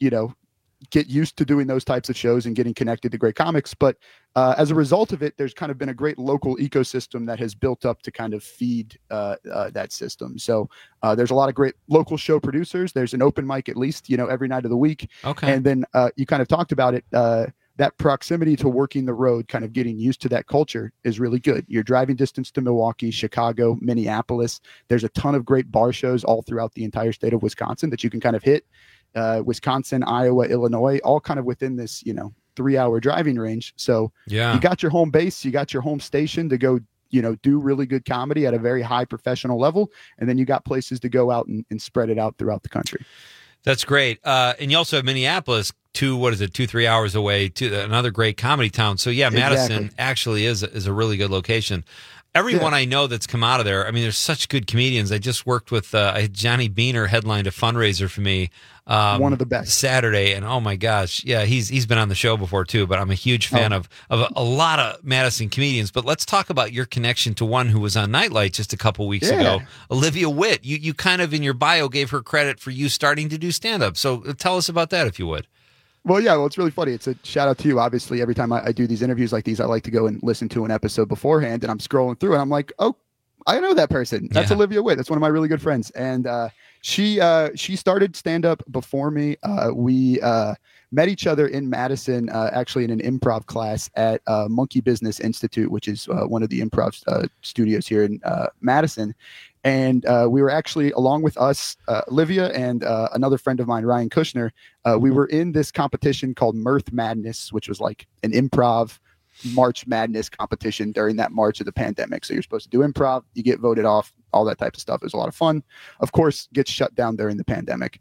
get used to doing those types of shows and getting connected to great comics. But as a result of it, there's kind of been a great local ecosystem that has built up to kind of feed that system. So there's a lot of great local show producers. There's an open mic at least, every night of the week. Okay. And then you kind of talked about it. That proximity to working the road, kind of getting used to that culture is really good. You're driving distance to Milwaukee, Chicago, Minneapolis. There's a ton of great bar shows all throughout the entire state of Wisconsin that you can kind of hit. Wisconsin, Iowa, Illinois, all kind of within this, 3-hour driving range. So you got your home base, you got your home station to go, do really good comedy at a very high professional level. And then you got places to go out and spread it out throughout the country. That's great. And you also have Minneapolis, 2-3 hours away, to another great comedy town. So yeah, Madison actually is a really good location. Everyone I know that's come out of there, I mean, there's such good comedians. I just worked with Johnny Beaner headlined a fundraiser for me. One of the best. Saturday, and oh my gosh, yeah, he's been on the show before too, but I'm a huge fan of a lot of Madison comedians. But let's talk about your connection to one who was on Nightlight just a couple weeks ago, Olivia Witt. You kind of in your bio gave her credit for you starting to do stand-up. So tell us about that if you would. Well, it's really funny. It's a shout out to you. Obviously, every time I do these interviews like these, I like to go and listen to an episode beforehand, and I'm scrolling through and I'm like, oh, I know that person. That's Olivia Witt. That's one of my really good friends. And she started stand-up before me. We met each other in Madison, actually in an improv class at Monkey Business Institute, which is one of the improv studios here in Madison. And we were actually, along with us, Olivia and another friend of mine, Ryan Kushner, we were in this competition called Mirth Madness, which was like an improv March Madness competition during that March of the pandemic. So you're supposed to do improv, you get voted off, all that type of stuff. It was a lot of fun. Of course, gets shut down during the pandemic.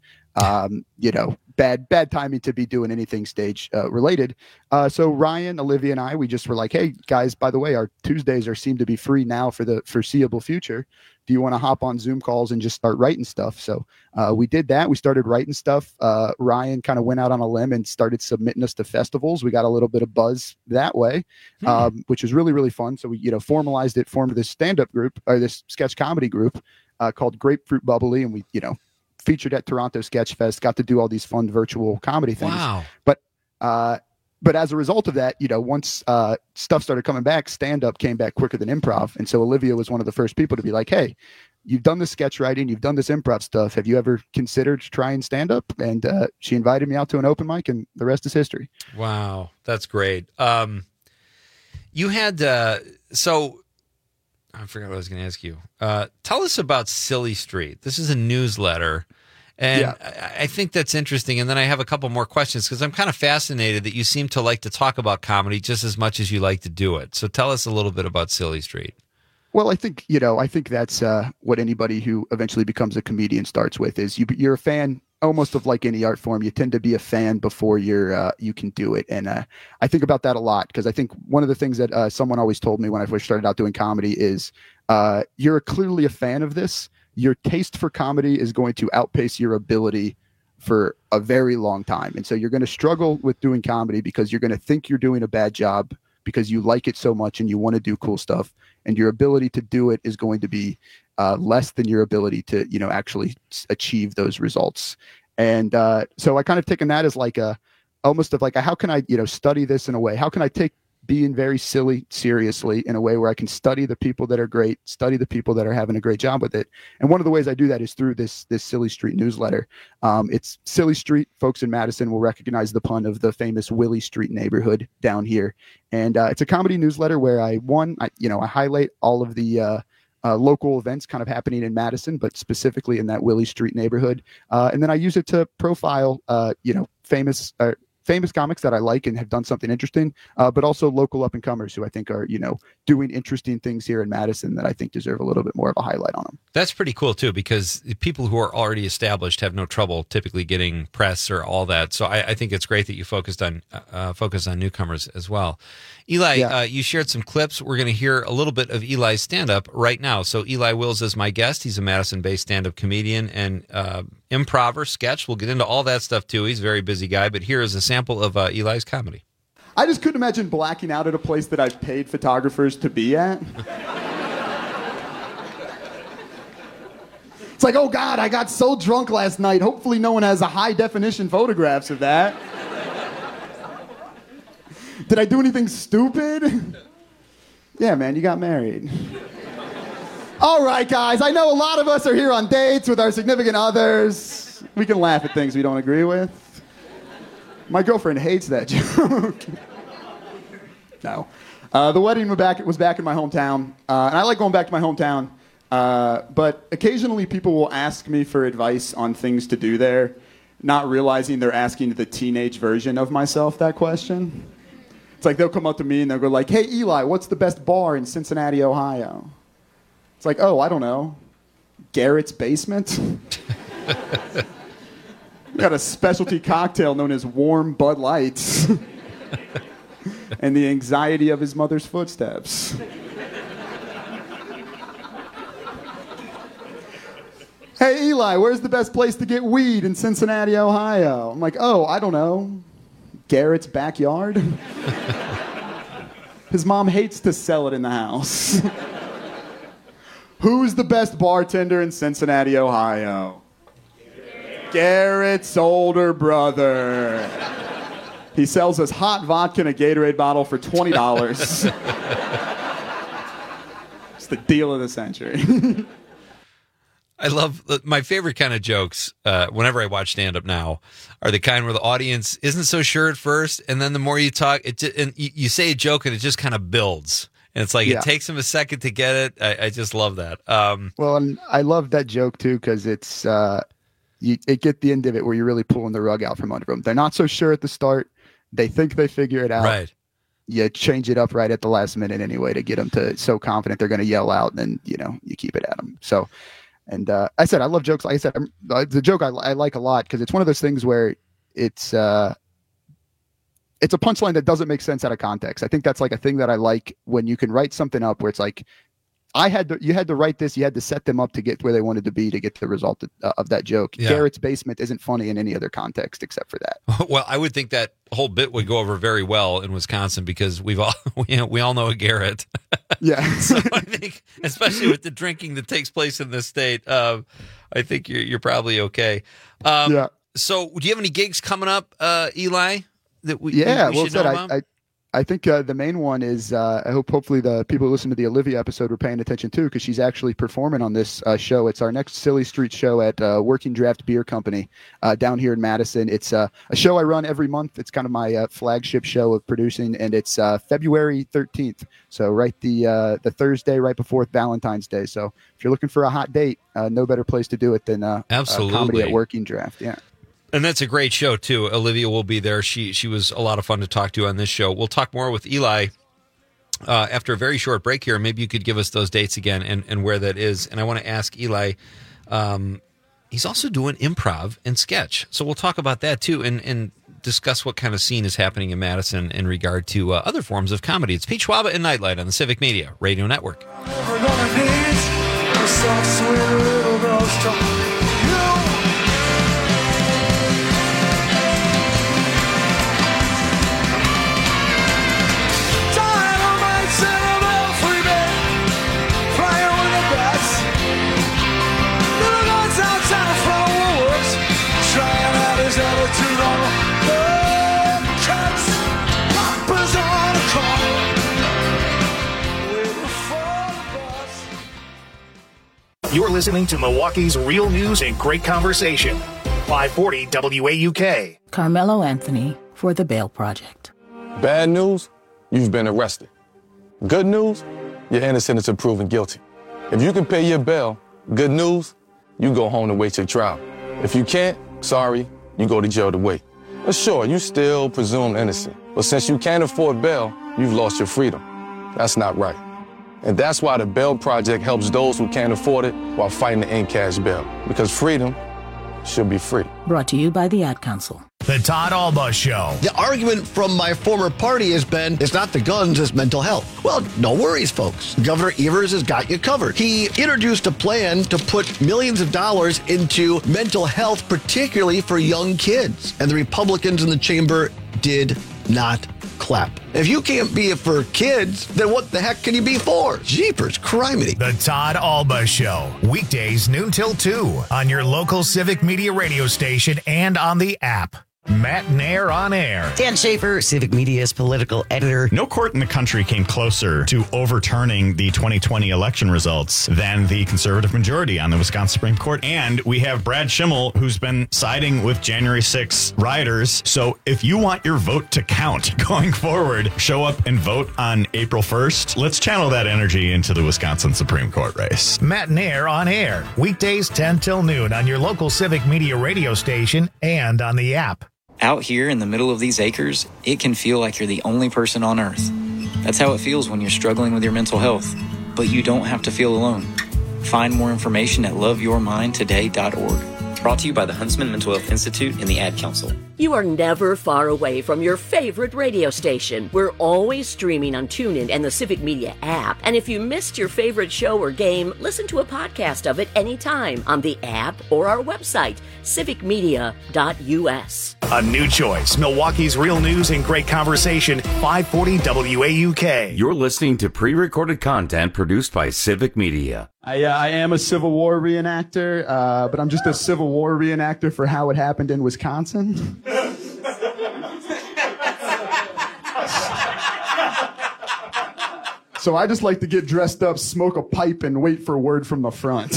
Bad timing to be doing anything stage related. So Ryan, Olivia, and I, we just were like, hey guys, by the way, our Tuesdays seem to be free now for the foreseeable future. Do you want to hop on Zoom calls and just start writing stuff? So we did that. We started writing stuff. Ryan kind of went out on a limb and started submitting us to festivals. We got a little bit of buzz that way, which was really, really fun. So we, formalized it, formed this stand-up group or this sketch comedy group called Grapefruit Bubbly. And we, featured at Toronto Sketch Fest, got to do all these fun virtual comedy things. Wow. But as a result of that, once stuff started coming back, stand-up came back quicker than improv. And so Olivia was one of the first people to be like, hey, you've done this sketch writing, you've done this improv stuff. Have you ever considered trying stand-up? And she invited me out to an open mic, and the rest is history. Wow, that's great. You had, so I forgot what I was going to ask you. Tell us about Silly Street. This is a newsletter. And I think that's interesting. And then I have a couple more questions because I'm kind of fascinated that you seem to like to talk about comedy just as much as you like to do it. So tell us a little bit about Silly Street. Well, I think that's what anybody who eventually becomes a comedian starts with is you're a fan almost of like any art form. You tend to be a fan before you can do it. And I think about that a lot because I think one of the things that someone always told me when I first started out doing comedy is you're clearly a fan of this. Your taste for comedy is going to outpace your ability for a very long time. And so you're going to struggle with doing comedy because you're going to think you're doing a bad job because you like it so much and you want to do cool stuff. And your ability to do it is going to be less than your ability to, actually achieve those results. And so I kind of taken that as like almost of like, how can I, study this in a way? How can I take being very silly seriously in a way where I can study the people that are great, study the people that are having a great job with it. And one of the ways I do that is through this Silly Street newsletter. It's Silly Street. Folks in Madison will recognize the pun of the famous Willie Street neighborhood down here. And it's a comedy newsletter where I highlight all of the local events kind of happening in Madison, but specifically in that Willie Street neighborhood. And then I use it to profile, famous comics that I like and have done something interesting, but also local up and comers who I think are, doing interesting things here in Madison that I think deserve a little bit more of a highlight on them. That's pretty cool too, because people who are already established have no trouble typically getting press or all that. So I think it's great that you focused on newcomers as well. Eli, you shared some clips. We're going to hear a little bit of Eli's stand-up right now. So Eli Wills is my guest. He's a Madison-based stand-up comedian and improver, sketch. We'll get into all that stuff too. He's a very busy guy, but here is a sample of Eli's comedy. I just couldn't imagine blacking out at a place that I've paid photographers to be at. It's like, oh God, I got so drunk last night. Hopefully no one has a high-definition photographs of that. Did I do anything stupid? Yeah, man, you got married. All right, guys, I know a lot of us are here on dates with our significant others. We can laugh at things we don't agree with. My girlfriend hates that joke. No. The wedding was back in my hometown, and I like going back to my hometown, but occasionally people will ask me for advice on things to do there, not realizing they're asking the teenage version of myself that question. It's like they'll come up to me and they'll go like, hey, Eli, what's the best bar in Cincinnati, Ohio? It's like, oh, I don't know. Garrett's Basement? We got a specialty cocktail known as Warm Bud Lights. And the anxiety of his mother's footsteps. Hey, Eli, where's the best place to get weed in Cincinnati, Ohio? I'm like, oh, I don't know. Garrett's backyard? His mom hates to sell it in the house. Who's the best bartender in Cincinnati, Ohio? Garrett's older brother. He sells us hot vodka in a Gatorade bottle for $20. It's the deal of the century. I love my favorite kind of jokes whenever I watch stand-up now are the kind where the audience isn't so sure at first, and then the more you talk, and you say a joke and it just kind of builds. And it's like it takes them a second to get it. I just love that. Well, and I love that joke too because it's it get the end of it where you're really pulling the rug out from under them. They're not so sure at the start. They think they figure it out. Right. You change it up right at the last minute anyway to get them to so confident they're going to yell out, and then you keep it at them. So. And I said I love jokes. Like I said, the joke I like a lot because it's one of those things where it's a punchline that doesn't make sense out of context. I think that's like a thing that I like when you can write something up where it's like you had to write this, you had to set them up to get where they wanted to be to get the result of that joke. Yeah. Garrett's Basement isn't funny in any other context except for that. Well, I would think that whole bit would go over very well in Wisconsin because we all know a Garrett. Yeah. So I think, especially with the drinking that takes place in this state, I think you're probably okay. Yeah. So, do you have any gigs coming up, Eli? That we should know about? I think the main one is I hope hopefully the people who listen to the Olivia episode were paying attention too because she's actually performing on this show. It's our next Silly Street show at Working Draft Beer Company down here in Madison. It's a show I run every month. It's kind of my flagship show of producing, and it's February 13th. So the Thursday right before Valentine's Day. So if you're looking for a hot date, no better place to do it than comedy at Working Draft. Yeah. And that's a great show, too. Olivia will be there. She was a lot of fun to talk to on this show. We'll talk more with Eli after a very short break here. Maybe you could give us those dates again and where that is. And I want to ask Eli, he's also doing improv and sketch. So we'll talk about that, too, and discuss what kind of scene is happening in Madison in regard to other forms of comedy. It's Pete Schwaba and Nightlight on the Civic Media Radio Network. You're listening to Milwaukee's Real News and Great Conversation. 540 WAUK. Carmelo Anthony for The Bail Project. Bad news, you've been arrested. Good news, you're innocent until proven guilty. If you can pay your bail, good news, you go home to wait your trial. If you can't, sorry, you go to jail to wait. But sure, you still presumed innocent. But since you can't afford bail, you've lost your freedom. That's not right. And that's why the Bail Project helps those who can't afford it while fighting to end cash bail. Because freedom should be free. Brought to you by the Ad Council. The Todd Alba Show. The argument from my former party has been, it's not the guns, it's mental health. Well, no worries, folks. Governor Evers has got you covered. He introduced a plan to put millions of dollars into mental health, particularly for young kids. And the Republicans in the chamber did not clap. If you can't be it for kids, then what the heck can you be for? Jeepers, criminy. The Todd Alba Show. Weekdays noon till 2 on your local Civic Media radio station and on the app. Matt Nair on air. Dan Schaefer, Civic Media's political editor. No court in the country came closer to overturning the 2020 election results than the conservative majority on the Wisconsin Supreme Court. And we have Brad Schimmel, who's been siding with January 6 rioters. So if you want your vote to count going forward, show up and vote on April 1st. Let's channel that energy into the Wisconsin Supreme Court race. Matt Nair on air. Weekdays 10 till noon on your local Civic Media radio station and on the app. Out here in the middle of these acres, it can feel like you're the only person on earth. That's how it feels when you're struggling with your mental health. But you don't have to feel alone. Find more information at loveyourmindtoday.org. Brought to you by the Huntsman Mental Health Institute and the Ad Council. You are never far away from your favorite radio station. We're always streaming on TuneIn and the Civic Media app. And if you missed your favorite show or game, listen to a podcast of it anytime on the app or our website, civicmedia.us. A new choice. Milwaukee's real news and great conversation. 540 WAUK. You're listening to pre-recorded content produced by Civic Media. I am a Civil War reenactor, but I'm just a Civil War reenactor for how it happened in Wisconsin. So I just like to get dressed up, smoke a pipe, and wait for word from the front.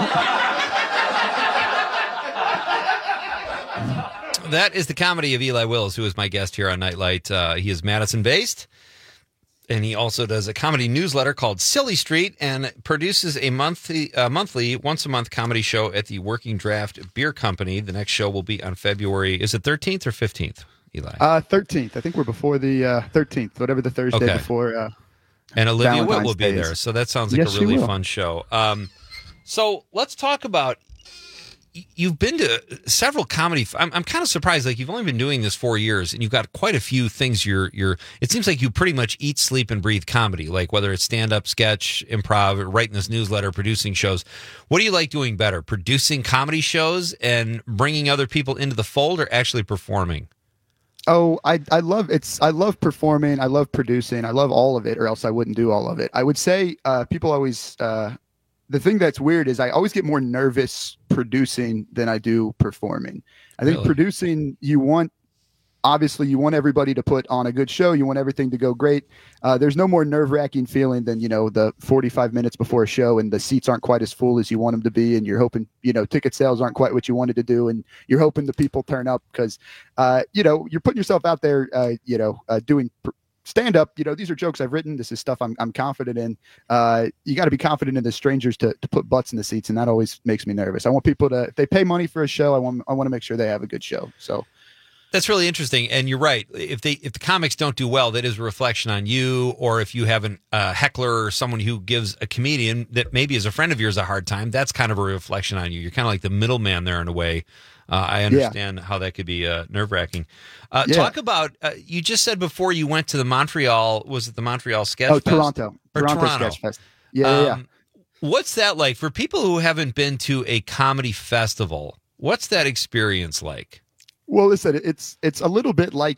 That is the comedy of Eli Wills, who is my guest here on Nightlight. He is Madison-based, and he also does a comedy newsletter called Silly Street and produces a monthly, once-a-month comedy show at the Working Draft Beer Company. The next show will be on February, is it 13th or 15th, Eli? 13th. I think we're before the 13th, whatever the Thursday before. And Olivia Witt will be Day there, so that sounds like a really fun show. So let's talk about, you've been to several comedy. I'm kind of surprised. Like, you've only been doing this 4 years, and you've got quite a few things. It seems like you pretty much eat, sleep, and breathe comedy. Like, whether it's stand-up, sketch, improv, writing this newsletter, producing shows. What do you like doing better? Producing comedy shows and bringing other people into the fold, or actually performing? Oh, I love performing. I love producing. I love all of it, or else I wouldn't do all of it. I would say people always. The thing that's weird is I always get more nervous producing than I do performing. I think producing, you want everybody to put on a good show. You want everything to go great. There's no more nerve-wracking feeling than, the 45 minutes before a show and the seats aren't quite as full as you want them to be. And you're hoping, ticket sales aren't quite what you wanted to do. And you're hoping the people turn up because, you're putting yourself out there, doing stand up. These are jokes I've written. This is stuff I'm confident in. You got to be confident in the strangers to put butts in the seats. And that always makes me nervous. I want people to, if they pay money for a show, I want to make sure they have a good show. So that's really interesting, and you're right. If the comics don't do well, that is a reflection on you. Or if you have a heckler or someone who gives a comedian that maybe is a friend of yours a hard time, that's kind of a reflection on you. You're kind of like the middleman there in a way. I understand how that could be nerve-wracking. Talk about, you just said before you went to the Montreal, was it the Montreal Sketch Fest? Toronto Sketch Fest. Yeah. What's that like for people who haven't been to a comedy festival? What's that experience like? Well, listen, it's a little bit like,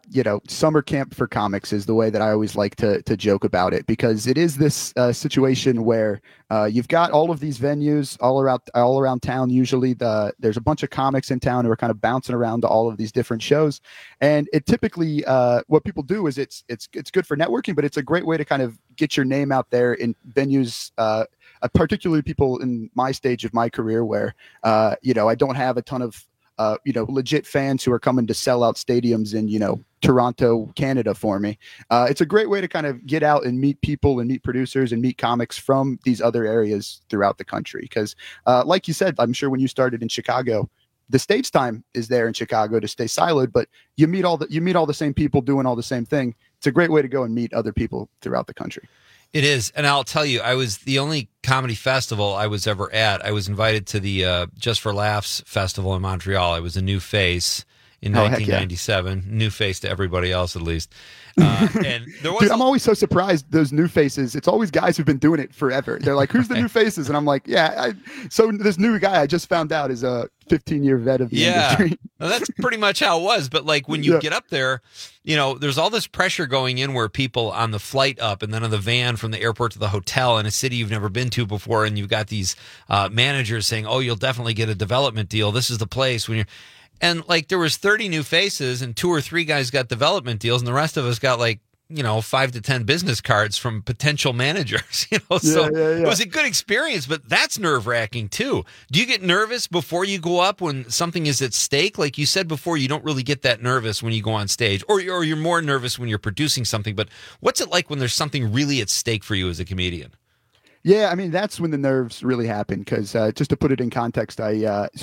summer camp for comics is the way that I always like to joke about it, because it is this situation where you've got all of these venues all around town. Usually there's a bunch of comics in town who are kind of bouncing around to all of these different shows. And it typically, what people do is it's good for networking, but it's a great way to kind of get your name out there in venues, particularly people in my stage of my career where, I don't have a ton of legit fans who are coming to sell out stadiums in, Toronto, Canada for me. It's a great way to kind of get out and meet people and meet producers and meet comics from these other areas throughout the country. Because like you said, I'm sure when you started in Chicago, the stage time is there in Chicago to stay siloed, but you meet all the same people doing all the same thing. It's a great way to go and meet other people throughout the country. It is. And I'll tell you, I was the only comedy festival I was ever at. I was invited to the Just for Laughs festival in Montreal. I was a new face in 1997. Yeah. New face to everybody else, at least. And there was Dude, I'm always so surprised, those new faces. It's always guys who've been doing it forever. They're like, who's the new faces? And I'm like, so this new guy I just found out is a 15-year vet of the industry. Well, that's pretty much how it was. But like when you get up there, there's all this pressure going in where people on the flight up and then on the van from the airport to the hotel in a city you've never been to before. And you've got these managers saying, oh, you'll definitely get a development deal. This is the place when you're. And like there was 30 new faces and 2 or 3 guys got development deals and the rest of us got 5 to 10 business cards from potential managers, It was a good experience, but that's nerve-wracking too. Do you get nervous before you go up when something is at stake? Like you said before, you don't really get that nervous when you go on stage, or you're more nervous when you're producing something, but what's it like when there's something really at stake for you as a comedian? Yeah, I mean, that's when the nerves really happen because just to put it in context, I'm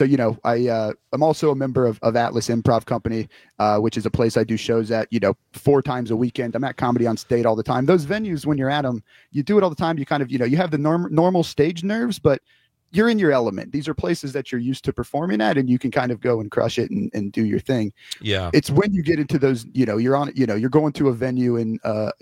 also a member of Atlas Improv Company, which is a place I do shows at, 4 times a weekend. I'm at Comedy on State all the time. Those venues, when you're at them, you do it all the time. You kind of, you have the normal stage nerves, but you're in your element. These are places that you're used to performing at, and you can kind of go and crush it and do your thing. Yeah. It's when you get into those, you're going to a venue in,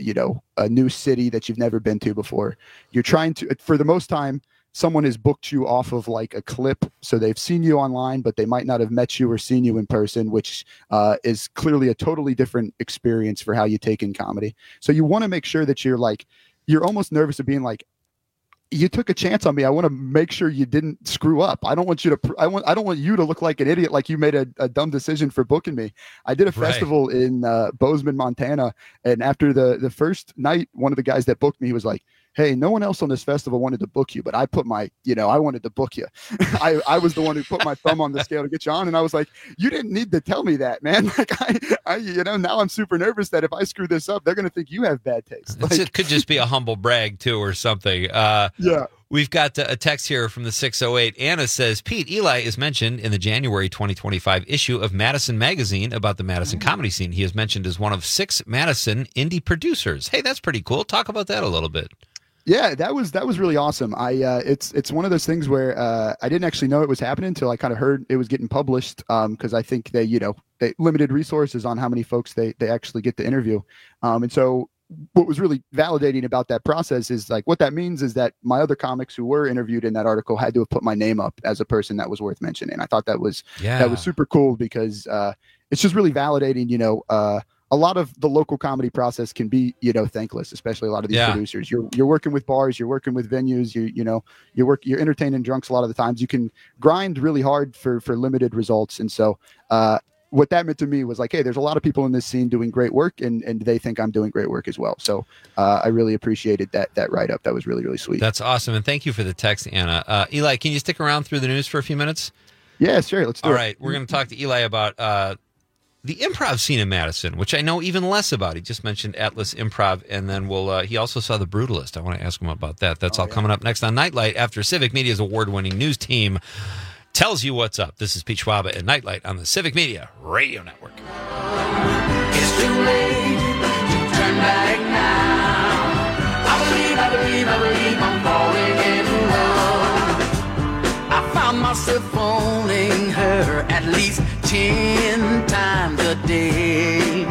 a new city that you've never been to before. You're trying to, for the most time, someone has booked you off of like a clip. So they've seen you online, but they might not have met you or seen you in person, which is clearly a totally different experience for how you take in comedy. So you want to make sure that you're almost nervous of being like, you took a chance on me. I want to make sure you didn't screw up. I don't want you to. I don't want you to look like an idiot, like you made a dumb decision for booking me. I did a festival in Bozeman, Montana, and after the first night, one of the guys that booked me, he was like, "Hey, no one else on this festival wanted to book you, but I put my, I wanted to book you. I was the one who put my thumb on the scale to get you on." And I was like, "You didn't need to tell me that, man." Like I now I'm super nervous that if I screw this up, they're going to think you have bad taste. Like, it could just be a humble brag too, or something. Yeah. We've got a text here from the 608. Anna says, Pete, Eli is mentioned in the January 2025 issue of Madison Magazine about the Madison comedy scene. He is mentioned as one of 6 Madison indie producers. Hey, that's pretty cool. Talk about that a little bit. Yeah, that was really awesome. It's one of those things where I didn't actually know it was happening until I kind of heard it was getting published because I think they limited resources on how many folks they actually get to interview. And so what was really validating about that process is like what that means is that my other comics who were interviewed in that article had to have put my name up as a person that was worth mentioning. I thought that was super cool because it's just really validating, a lot of the local comedy process can be, thankless, especially a lot of these producers. You're working with bars, you're working with venues, you're entertaining drunks a lot of the times. You can grind really hard for limited results. And so what that meant to me was like, hey, there's a lot of people in this scene doing great work and they think I'm doing great work as well. So I really appreciated that write-up. That was really, really sweet. That's awesome. And thank you for the text, Anna. Eli, can you stick around through the news for a few minutes? Yeah, sure. Let's do it. All right. We're going to talk to Eli about the improv scene in Madison, which I know even less about. He just mentioned Atlas Improv, and then he also saw The Brutalist. I want to ask him about that. That's all coming up next on Nightlight after Civic Media's award-winning news team tells you what's up. This is Pete Schwaba at Nightlight on the Civic Media Radio Network. It's too late to turn back now. I believe I'm falling in love. I found myself phoning her at least 10 times a day.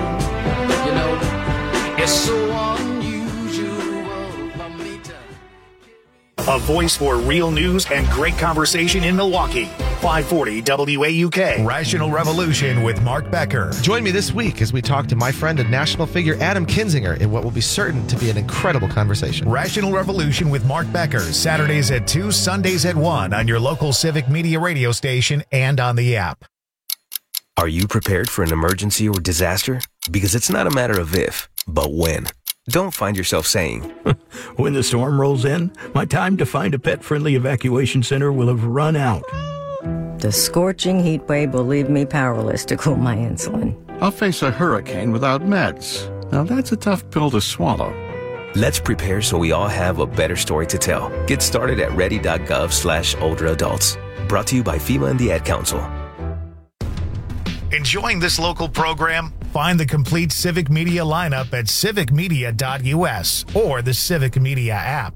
It's so unusual for me to... A voice for real news and great conversation in Milwaukee. 540 WAUK. Rational Revolution with Mark Becker. Join me this week as we talk to my friend and national figure Adam Kinzinger in what will be certain to be an incredible conversation. Rational Revolution with Mark Becker. Saturdays at 2, Sundays at 1 on your local Civic Media radio station and on the app. Are you prepared for an emergency or disaster? Because it's not a matter of if, but when. Don't find yourself saying, when the storm rolls in, my time to find a pet-friendly evacuation center will have run out. The scorching heat wave will leave me powerless to cool my insulin. I'll face a hurricane without meds. Now that's a tough pill to swallow. Let's prepare so we all have a better story to tell. Get started at ready.gov/older adults. Brought to you by FEMA and the Ad Council. Enjoying this local program? Find the complete Civic Media lineup at civicmedia.us or the Civic Media app.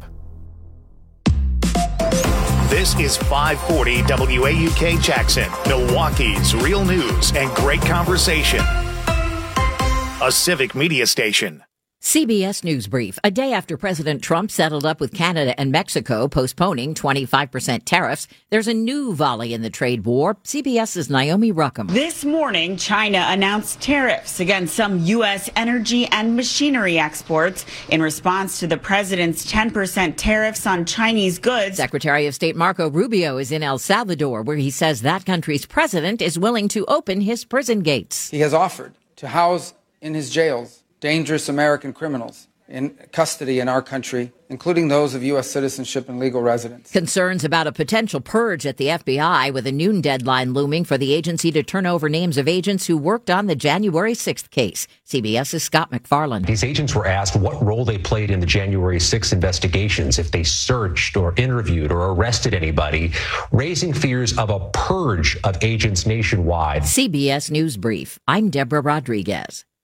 This is 540 WAUK Jackson, Milwaukee's real news and great conversation. A Civic Media station. CBS News Brief. A day after President Trump settled up with Canada and Mexico, postponing 25% tariffs, there's a new volley in the trade war. CBS's Naomi Ruckham. This morning, China announced tariffs against some U.S. energy and machinery exports in response to the president's 10% tariffs on Chinese goods. Secretary of State Marco Rubio is in El Salvador, where he says that country's president is willing to open his prison gates. He has offered to house in his jails dangerous American criminals in custody in our country, including those of U.S. citizenship and legal residence. Concerns about a potential purge at the FBI, with a noon deadline looming for the agency to turn over names of agents who worked on the January 6th case. CBS's Scott McFarland. These agents were asked what role they played in the January 6th investigations, if they searched or interviewed or arrested anybody, raising fears of a purge of agents nationwide. CBS News Brief. I'm Deborah Rodriguez.